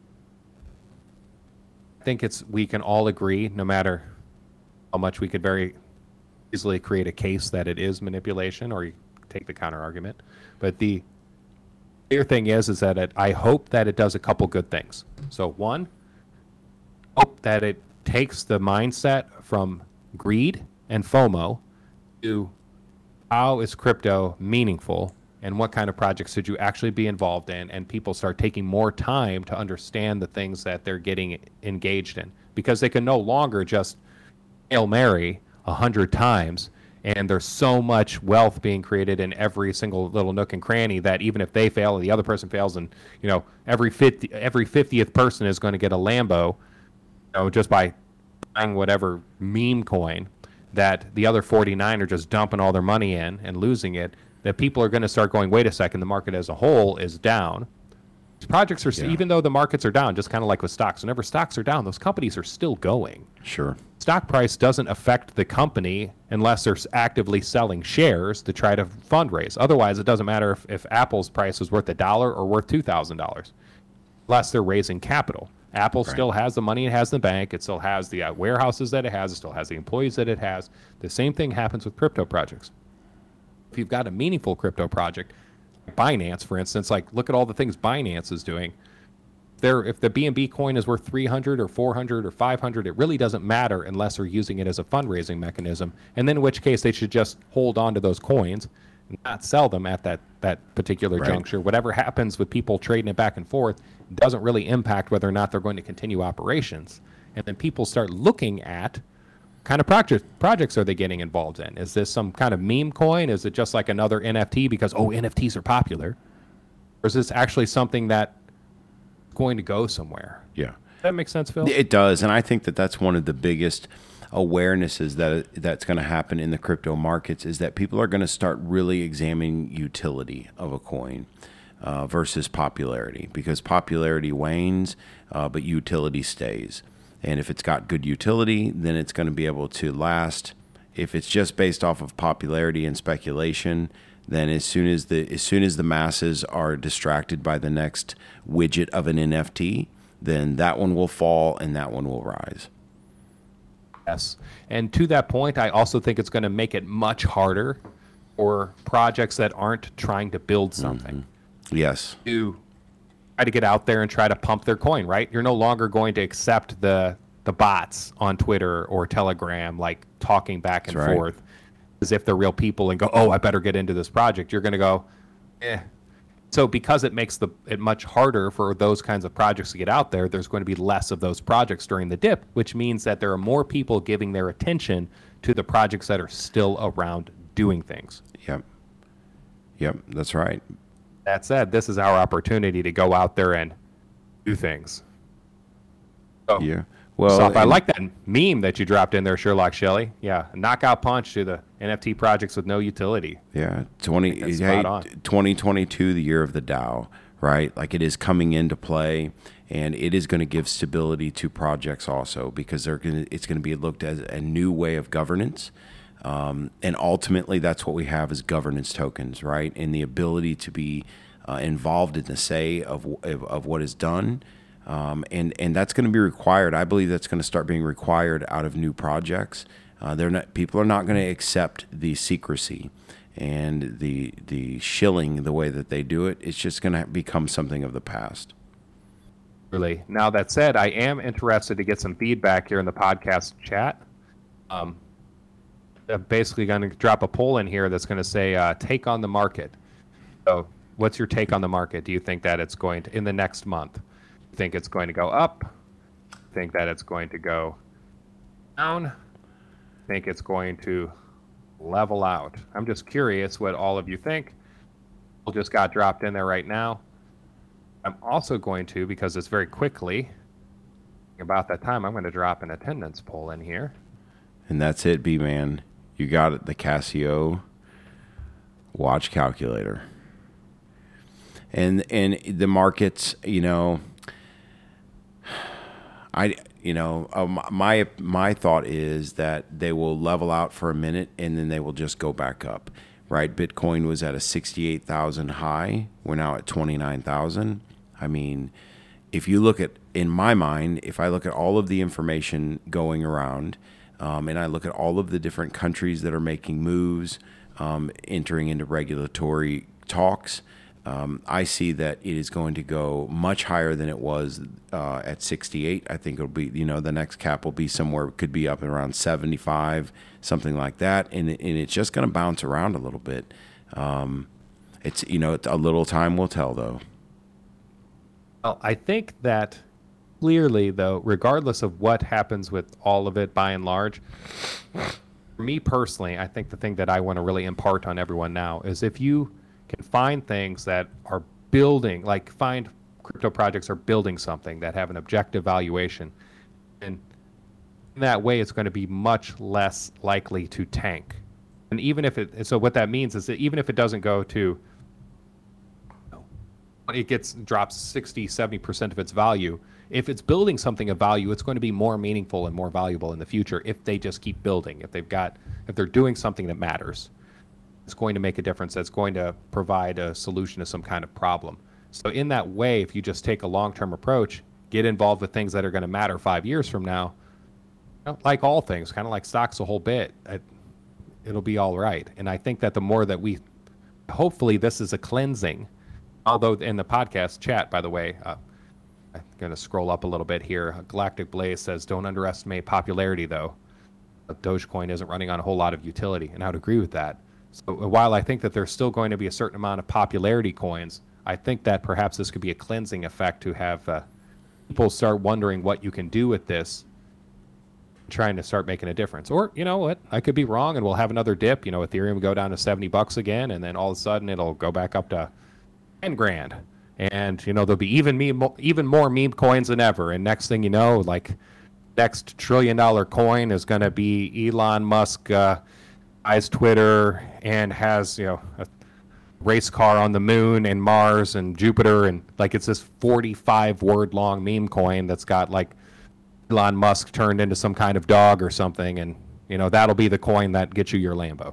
I think it's we can all agree, no matter how much we could very easily create a case that it is manipulation, or you take the counter argument. But the clear thing is, is that it, I hope that it does a couple good things. So one, hope that it takes the mindset from greed and FOMO to how is crypto meaningful and what kind of projects should you actually be involved in, and people start taking more time to understand the things that they're getting engaged in, because they can no longer just Hail Mary a hundred times, and there's so much wealth being created in every single little nook and cranny that even if they fail, the other person fails, and you know every fifty, every fiftieth person is going to get a Lambo, you know, just by buying whatever meme coin that the other forty-nine are just dumping all their money in and losing it. That people are going to start going, wait a second, the market as a whole is down. Projects are, yeah. Even though the markets are down, just kind of like with stocks, whenever stocks are down, those companies are still going. Sure. Stock price doesn't affect the company unless they're actively selling shares to try to fundraise. Otherwise, it doesn't matter if, if Apple's price is worth a dollar or worth two thousand dollars, unless they're raising capital. Apple right. still has the money it has in the bank. It still has the uh, warehouses that it has. It still has the employees that it has. The same thing happens with crypto projects. If you've got a meaningful crypto project, Binance, for instance, like look at all the things Binance is doing. There, if the B N B coin is worth three hundred or four hundred or five hundred, it really doesn't matter unless they're using it as a fundraising mechanism. And then in which case they should just hold on to those coins and not sell them at that, that particular right. juncture. Whatever happens with people trading it back and forth doesn't really impact whether or not they're going to continue operations. And then people start looking at kind of project, projects are they getting involved in? Is this some kind of meme coin? Is it just like another N F T because, oh, N F Ts are popular? Or is this actually something that's going to go somewhere? Yeah. Does that make sense, Phil? It does. And I think that that's one of the biggest awarenesses that that's going to happen in the crypto markets, is that people are going to start really examining utility of a coin uh, versus popularity, because popularity wanes, uh, but utility stays. And if it's got good utility, then it's going to be able to last. If it's just based off of popularity and speculation, then as soon as the as soon as the masses are distracted by the next widget of an N F T, then that one will fall and that one will rise. Yes. And to that point, I also think it's going to make it much harder for projects that aren't trying to build something. Mm-hmm. Yes. To try to get out there and try to pump their coin, right? You're no longer going to accept the the bots on Twitter or Telegram, like talking back and That's right. forth as if they're real people and go, oh, I better get into this project. You're going to go, eh. So because it makes the it much harder for those kinds of projects to get out there, there's going to be less of those projects during the dip, which means that there are more people giving their attention to the projects that are still around doing things. Yep. Yep, that's right. That said, this is our opportunity to go out there and do things. So, yeah. Well, so I and, like that meme that you dropped in there, Sherlock Shelley. Yeah, a knockout punch to the N F T projects with no utility. Yeah, twenty hey, twenty twenty-two, the year of the DAO, right? Like it is coming into play, and it is going to give stability to projects also, because they're going to, it's going to be looked at as a new way of governance. Um, and ultimately, that's what we have as governance tokens, right? And the ability to be uh, involved in the say of, of, of what is done. Um, and, and that's going to be required. I believe that's going to start being required out of new projects. Uh, they're not, people are not going to accept the secrecy and the the shilling the way that they do it. It's just going to become something of the past. Really. Now, that said, I am interested to get some feedback here in the podcast chat. Um, I'm basically going to drop a poll in here that's going to say, uh, take on the market. So what's your take on the market? Do you think that it's going to, in the next month, you think it's going to go up? Think that it's going to go down? Think it's going to level out? I'm just curious what all of you think. We'll just got dropped in there right now. I'm also going to, because it's very quickly, about that time, I'm going to drop an attendance poll in here. And that's it, B-Man. You got it, the Casio watch calculator. And and the markets, you know, I you know, um, my my thought is that they will level out for a minute and then they will just go back up, right? Bitcoin was at a sixty-eight thousand high. We're now at twenty-nine thousand. I mean, if you look at, in my mind, if I look at all of the information going around, um, and I look at all of the different countries that are making moves, um, entering into regulatory talks, um, I see that it is going to go much higher than it was uh, at sixty-eight. I think it'll be, you know, the next cap will be somewhere, could be up around seventy-five, something like that, and, and it's just going to bounce around a little bit. Um, it's, you know, a little time will tell, though. Well, I think that clearly, though, regardless of what happens with all of it, by and large, for me personally, I think the thing that I want to really impart on everyone now is if you can find things that are building, like find crypto projects are building something that have an objective valuation, and in that way, it's going to be much less likely to tank. And even if it, so what that means is that even if it doesn't go to, it gets drops sixty, seventy percent of its value. If it's building something of value, it's going to be more meaningful and more valuable in the future if they just keep building. If they've got, if they're doing something that matters, it's going to make a difference. That's going to provide a solution to some kind of problem. So in that way, if you just take a long-term approach, get involved with things that are going to matter five years from now, you know, like all things, kind of like stocks a whole bit, it, it'll be all right. And I think that the more that we, hopefully this is a cleansing. Although in the podcast chat, by the way, uh, I'm going to scroll up a little bit here. Galactic Blaze says, don't underestimate popularity, though. Dogecoin isn't running on a whole lot of utility, and I would agree with that. So while I think that there's still going to be a certain amount of popularity coins, I think that perhaps this could be a cleansing effect to have uh, people start wondering what you can do with this, trying to start making a difference. Or, you know what, I could be wrong, and we'll have another dip. You know, Ethereum will go down to seventy bucks again, and then all of a sudden it'll go back up to ten grand, and you know there'll be even meme, even more meme coins than ever. And next thing you know, like next trillion dollar coin is going to be Elon Musk uh, buys Twitter and has, you know, a race car on the moon and Mars and Jupiter, and like it's this forty-five word long meme coin that's got like Elon Musk turned into some kind of dog or something, and you know that'll be the coin that gets you your Lambo.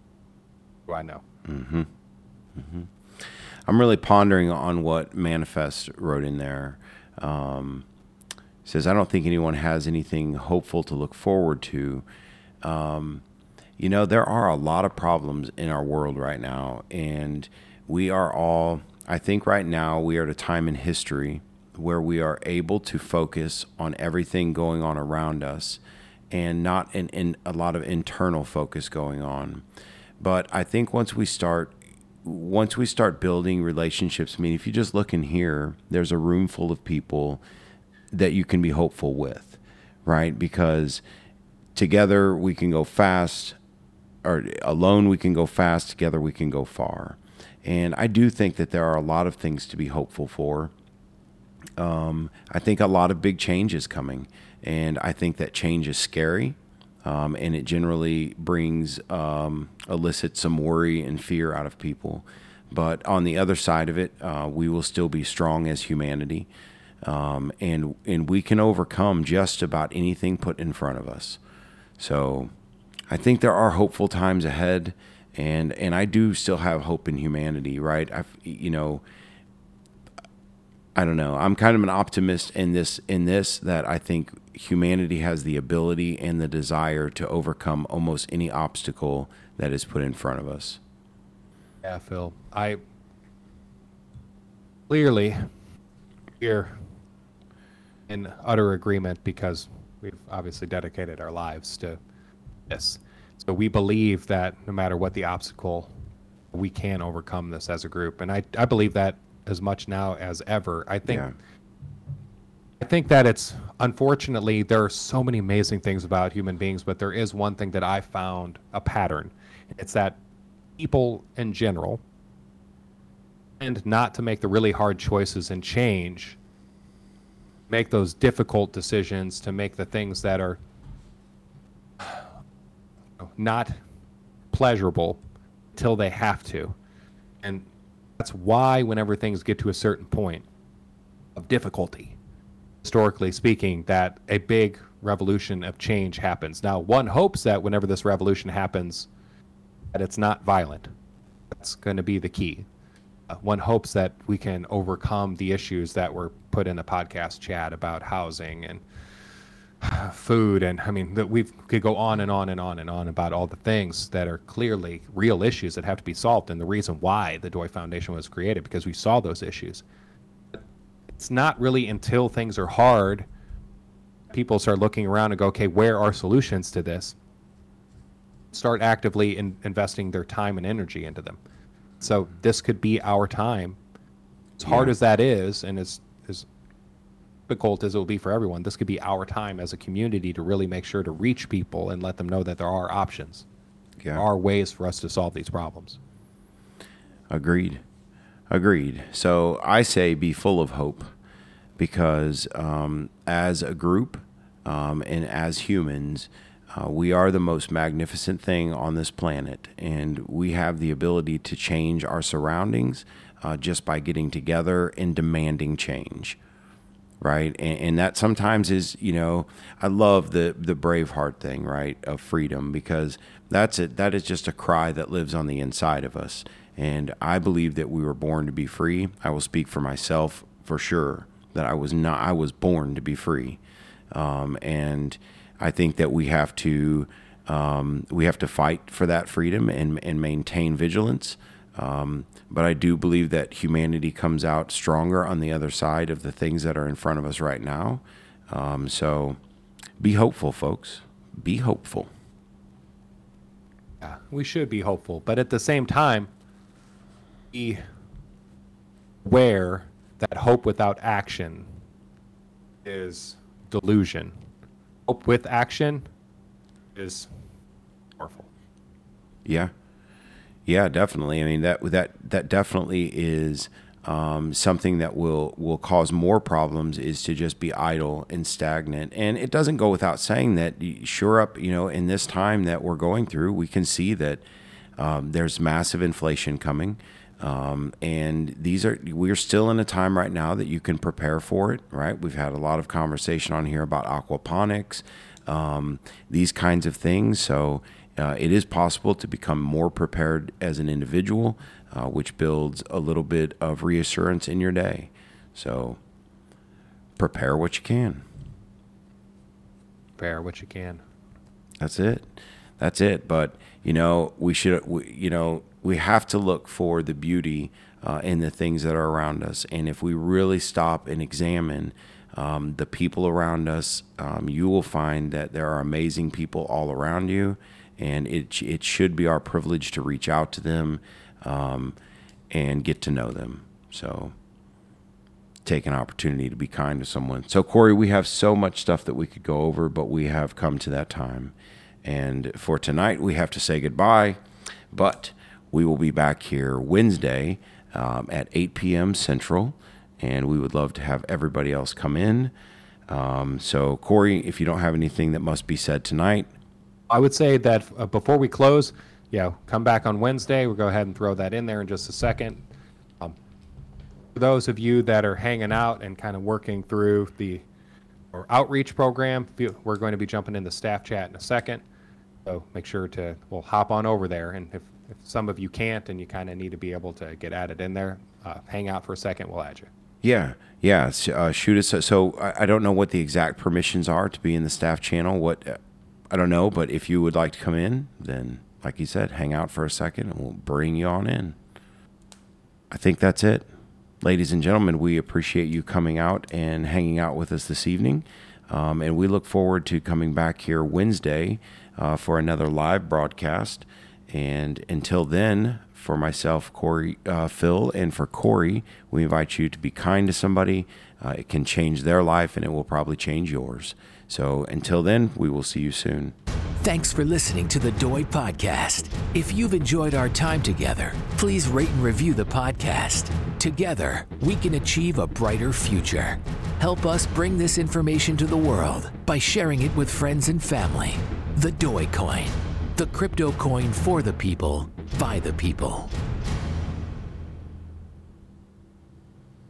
Do I know? Mm-hmm. Mm-hmm. I'm really pondering on what Manifest wrote in there. Um, says, I don't think anyone has anything hopeful to look forward to. Um, you know, there are a lot of problems in our world right now, and we are all, I think right now we are at a time in history where we are able to focus on everything going on around us and not in, in a lot of internal focus going on. But I think once we start Once we start building relationships, I mean, if you just look in here, there's a room full of people that you can be hopeful with, right? Because together we can go fast, or alone we can go fast, together we can go far. And I do think that there are a lot of things to be hopeful for. Um, I think a lot of big change is coming, and I think that change is scary. Um, and it generally brings, um, elicits some worry and fear out of people. But on the other side of it, uh, we will still be strong as humanity. Um, and, and we can overcome just about anything put in front of us. So I think there are hopeful times ahead. And, and I do still have hope in humanity, right? I've, you know, I don't know. I'm kind of an optimist in this, in this, that I think humanity has the ability and the desire to overcome almost any obstacle that is put in front of us. Yeah, Phil. I clearly we're in utter agreement because we've obviously dedicated our lives to this. So we believe that no matter what the obstacle, we can overcome this as a group. And I, I believe that as much now as ever. I think Yeah. I think that it's, unfortunately, there are so many amazing things about human beings, but there is one thing that I found a pattern. It's that people in general tend not to make the really hard choices and change, make those difficult decisions, to make the things that are not pleasurable till they have to. And that's why whenever things get to a certain point of difficulty, historically speaking, that a big revolution of change happens. Now, one hopes that whenever this revolution happens, that it's not violent. That's going to be the key. Uh, one hopes that we can overcome the issues that were put in the podcast chat about housing and food, and I mean that we could go on and on and on and on about all the things that are clearly real issues that have to be solved, and the reason why the Doi Foundation was created, because we saw those issues. It's not really until things are hard people start looking around and go, okay, where are solutions to this? Start actively in investing their time and energy into them. So this could be our time. As hard Yeah. as that is, and as as difficult as it will be for everyone, this could be our time as a community to really make sure to reach people and let them know that there are options. Yeah. There are ways for us to solve these problems. Agreed. Agreed. So I say be full of hope, because um, as a group um, and as humans, uh, we are the most magnificent thing on this planet, and we have the ability to change our surroundings uh, just by getting together and demanding change. Right. And, and that sometimes is, you know, I love the, the Braveheart thing, right, of freedom, because that's it. That is just a cry that lives on the inside of us. And I believe that we were born to be free. I will speak for myself for sure that I was not, I was born to be free. Um, and I think that we have to, um, we have to fight for that freedom and, and maintain vigilance. Um, but I do believe that humanity comes out stronger on the other side of the things that are in front of us right now. Um, so be hopeful, folks. Be hopeful. Yeah, we should be hopeful, but at the same time, be aware that hope without action is delusion. Hope with action is powerful. Yeah. Yeah, definitely. I mean, that that that definitely is um, something that will will cause more problems, is to just be idle and stagnant. And it doesn't go without saying that, sure up, you know, in this time that we're going through, we can see that um, there's massive inflation coming. Um, and these are, we're still in a time right now that you can prepare for it, right? We've had a lot of conversation on here about aquaponics, um, these kinds of things. So uh, it is possible to become more prepared as an individual, uh, which builds a little bit of reassurance in your day. So prepare what you can. Prepare what you can. That's it. That's it. But, you know, we should, we, you know, we have to look for the beauty uh, in the things that are around us. And if we really stop and examine um, the people around us, um, you will find that there are amazing people all around you. And it it should be our privilege to reach out to them um, and get to know them. So take an opportunity to be kind to someone. So, Corey, we have so much stuff that we could go over, but we have come to that time. And for tonight, we have to say goodbye. But we will be back here Wednesday um, at eight p.m. Central, and we would love to have everybody else come in. Um, so, Corey, if you don't have anything that must be said tonight. I would say that uh, before we close, yeah, come back on Wednesday. We'll go ahead and throw that in there in just a second. Um, for those of you that are hanging out and kind of working through the or outreach program, we're going to be jumping in the staff chat in a second. So make sure to, we'll hop on over there. And if, if some of you can't and you kind of need to be able to get added in there, uh, hang out for a second, we'll add you. Yeah, yeah. Uh, shoot us. So I, I don't know what the exact permissions are to be in the staff channel. What uh, I don't know, but if you would like to come in, then like you said, hang out for a second and we'll bring you on in. I think that's it. ladies and gentlemen, we appreciate you coming out and hanging out with us this evening. Um, and we look forward to coming back here Wednesday uh, for another live broadcast. And until then, for myself, Corey, uh, Phil, and for Corey, we invite you to be kind to somebody. Uh, it can change their life, and it will probably change yours. So until then, we will see you soon. Thanks for listening to the Doi Podcast. If you've enjoyed our time together, please rate and review the podcast. Together, we can achieve a brighter future. Help us bring this information to the world by sharing it with friends and family. The Doi Coin, the crypto coin for the people, by the people.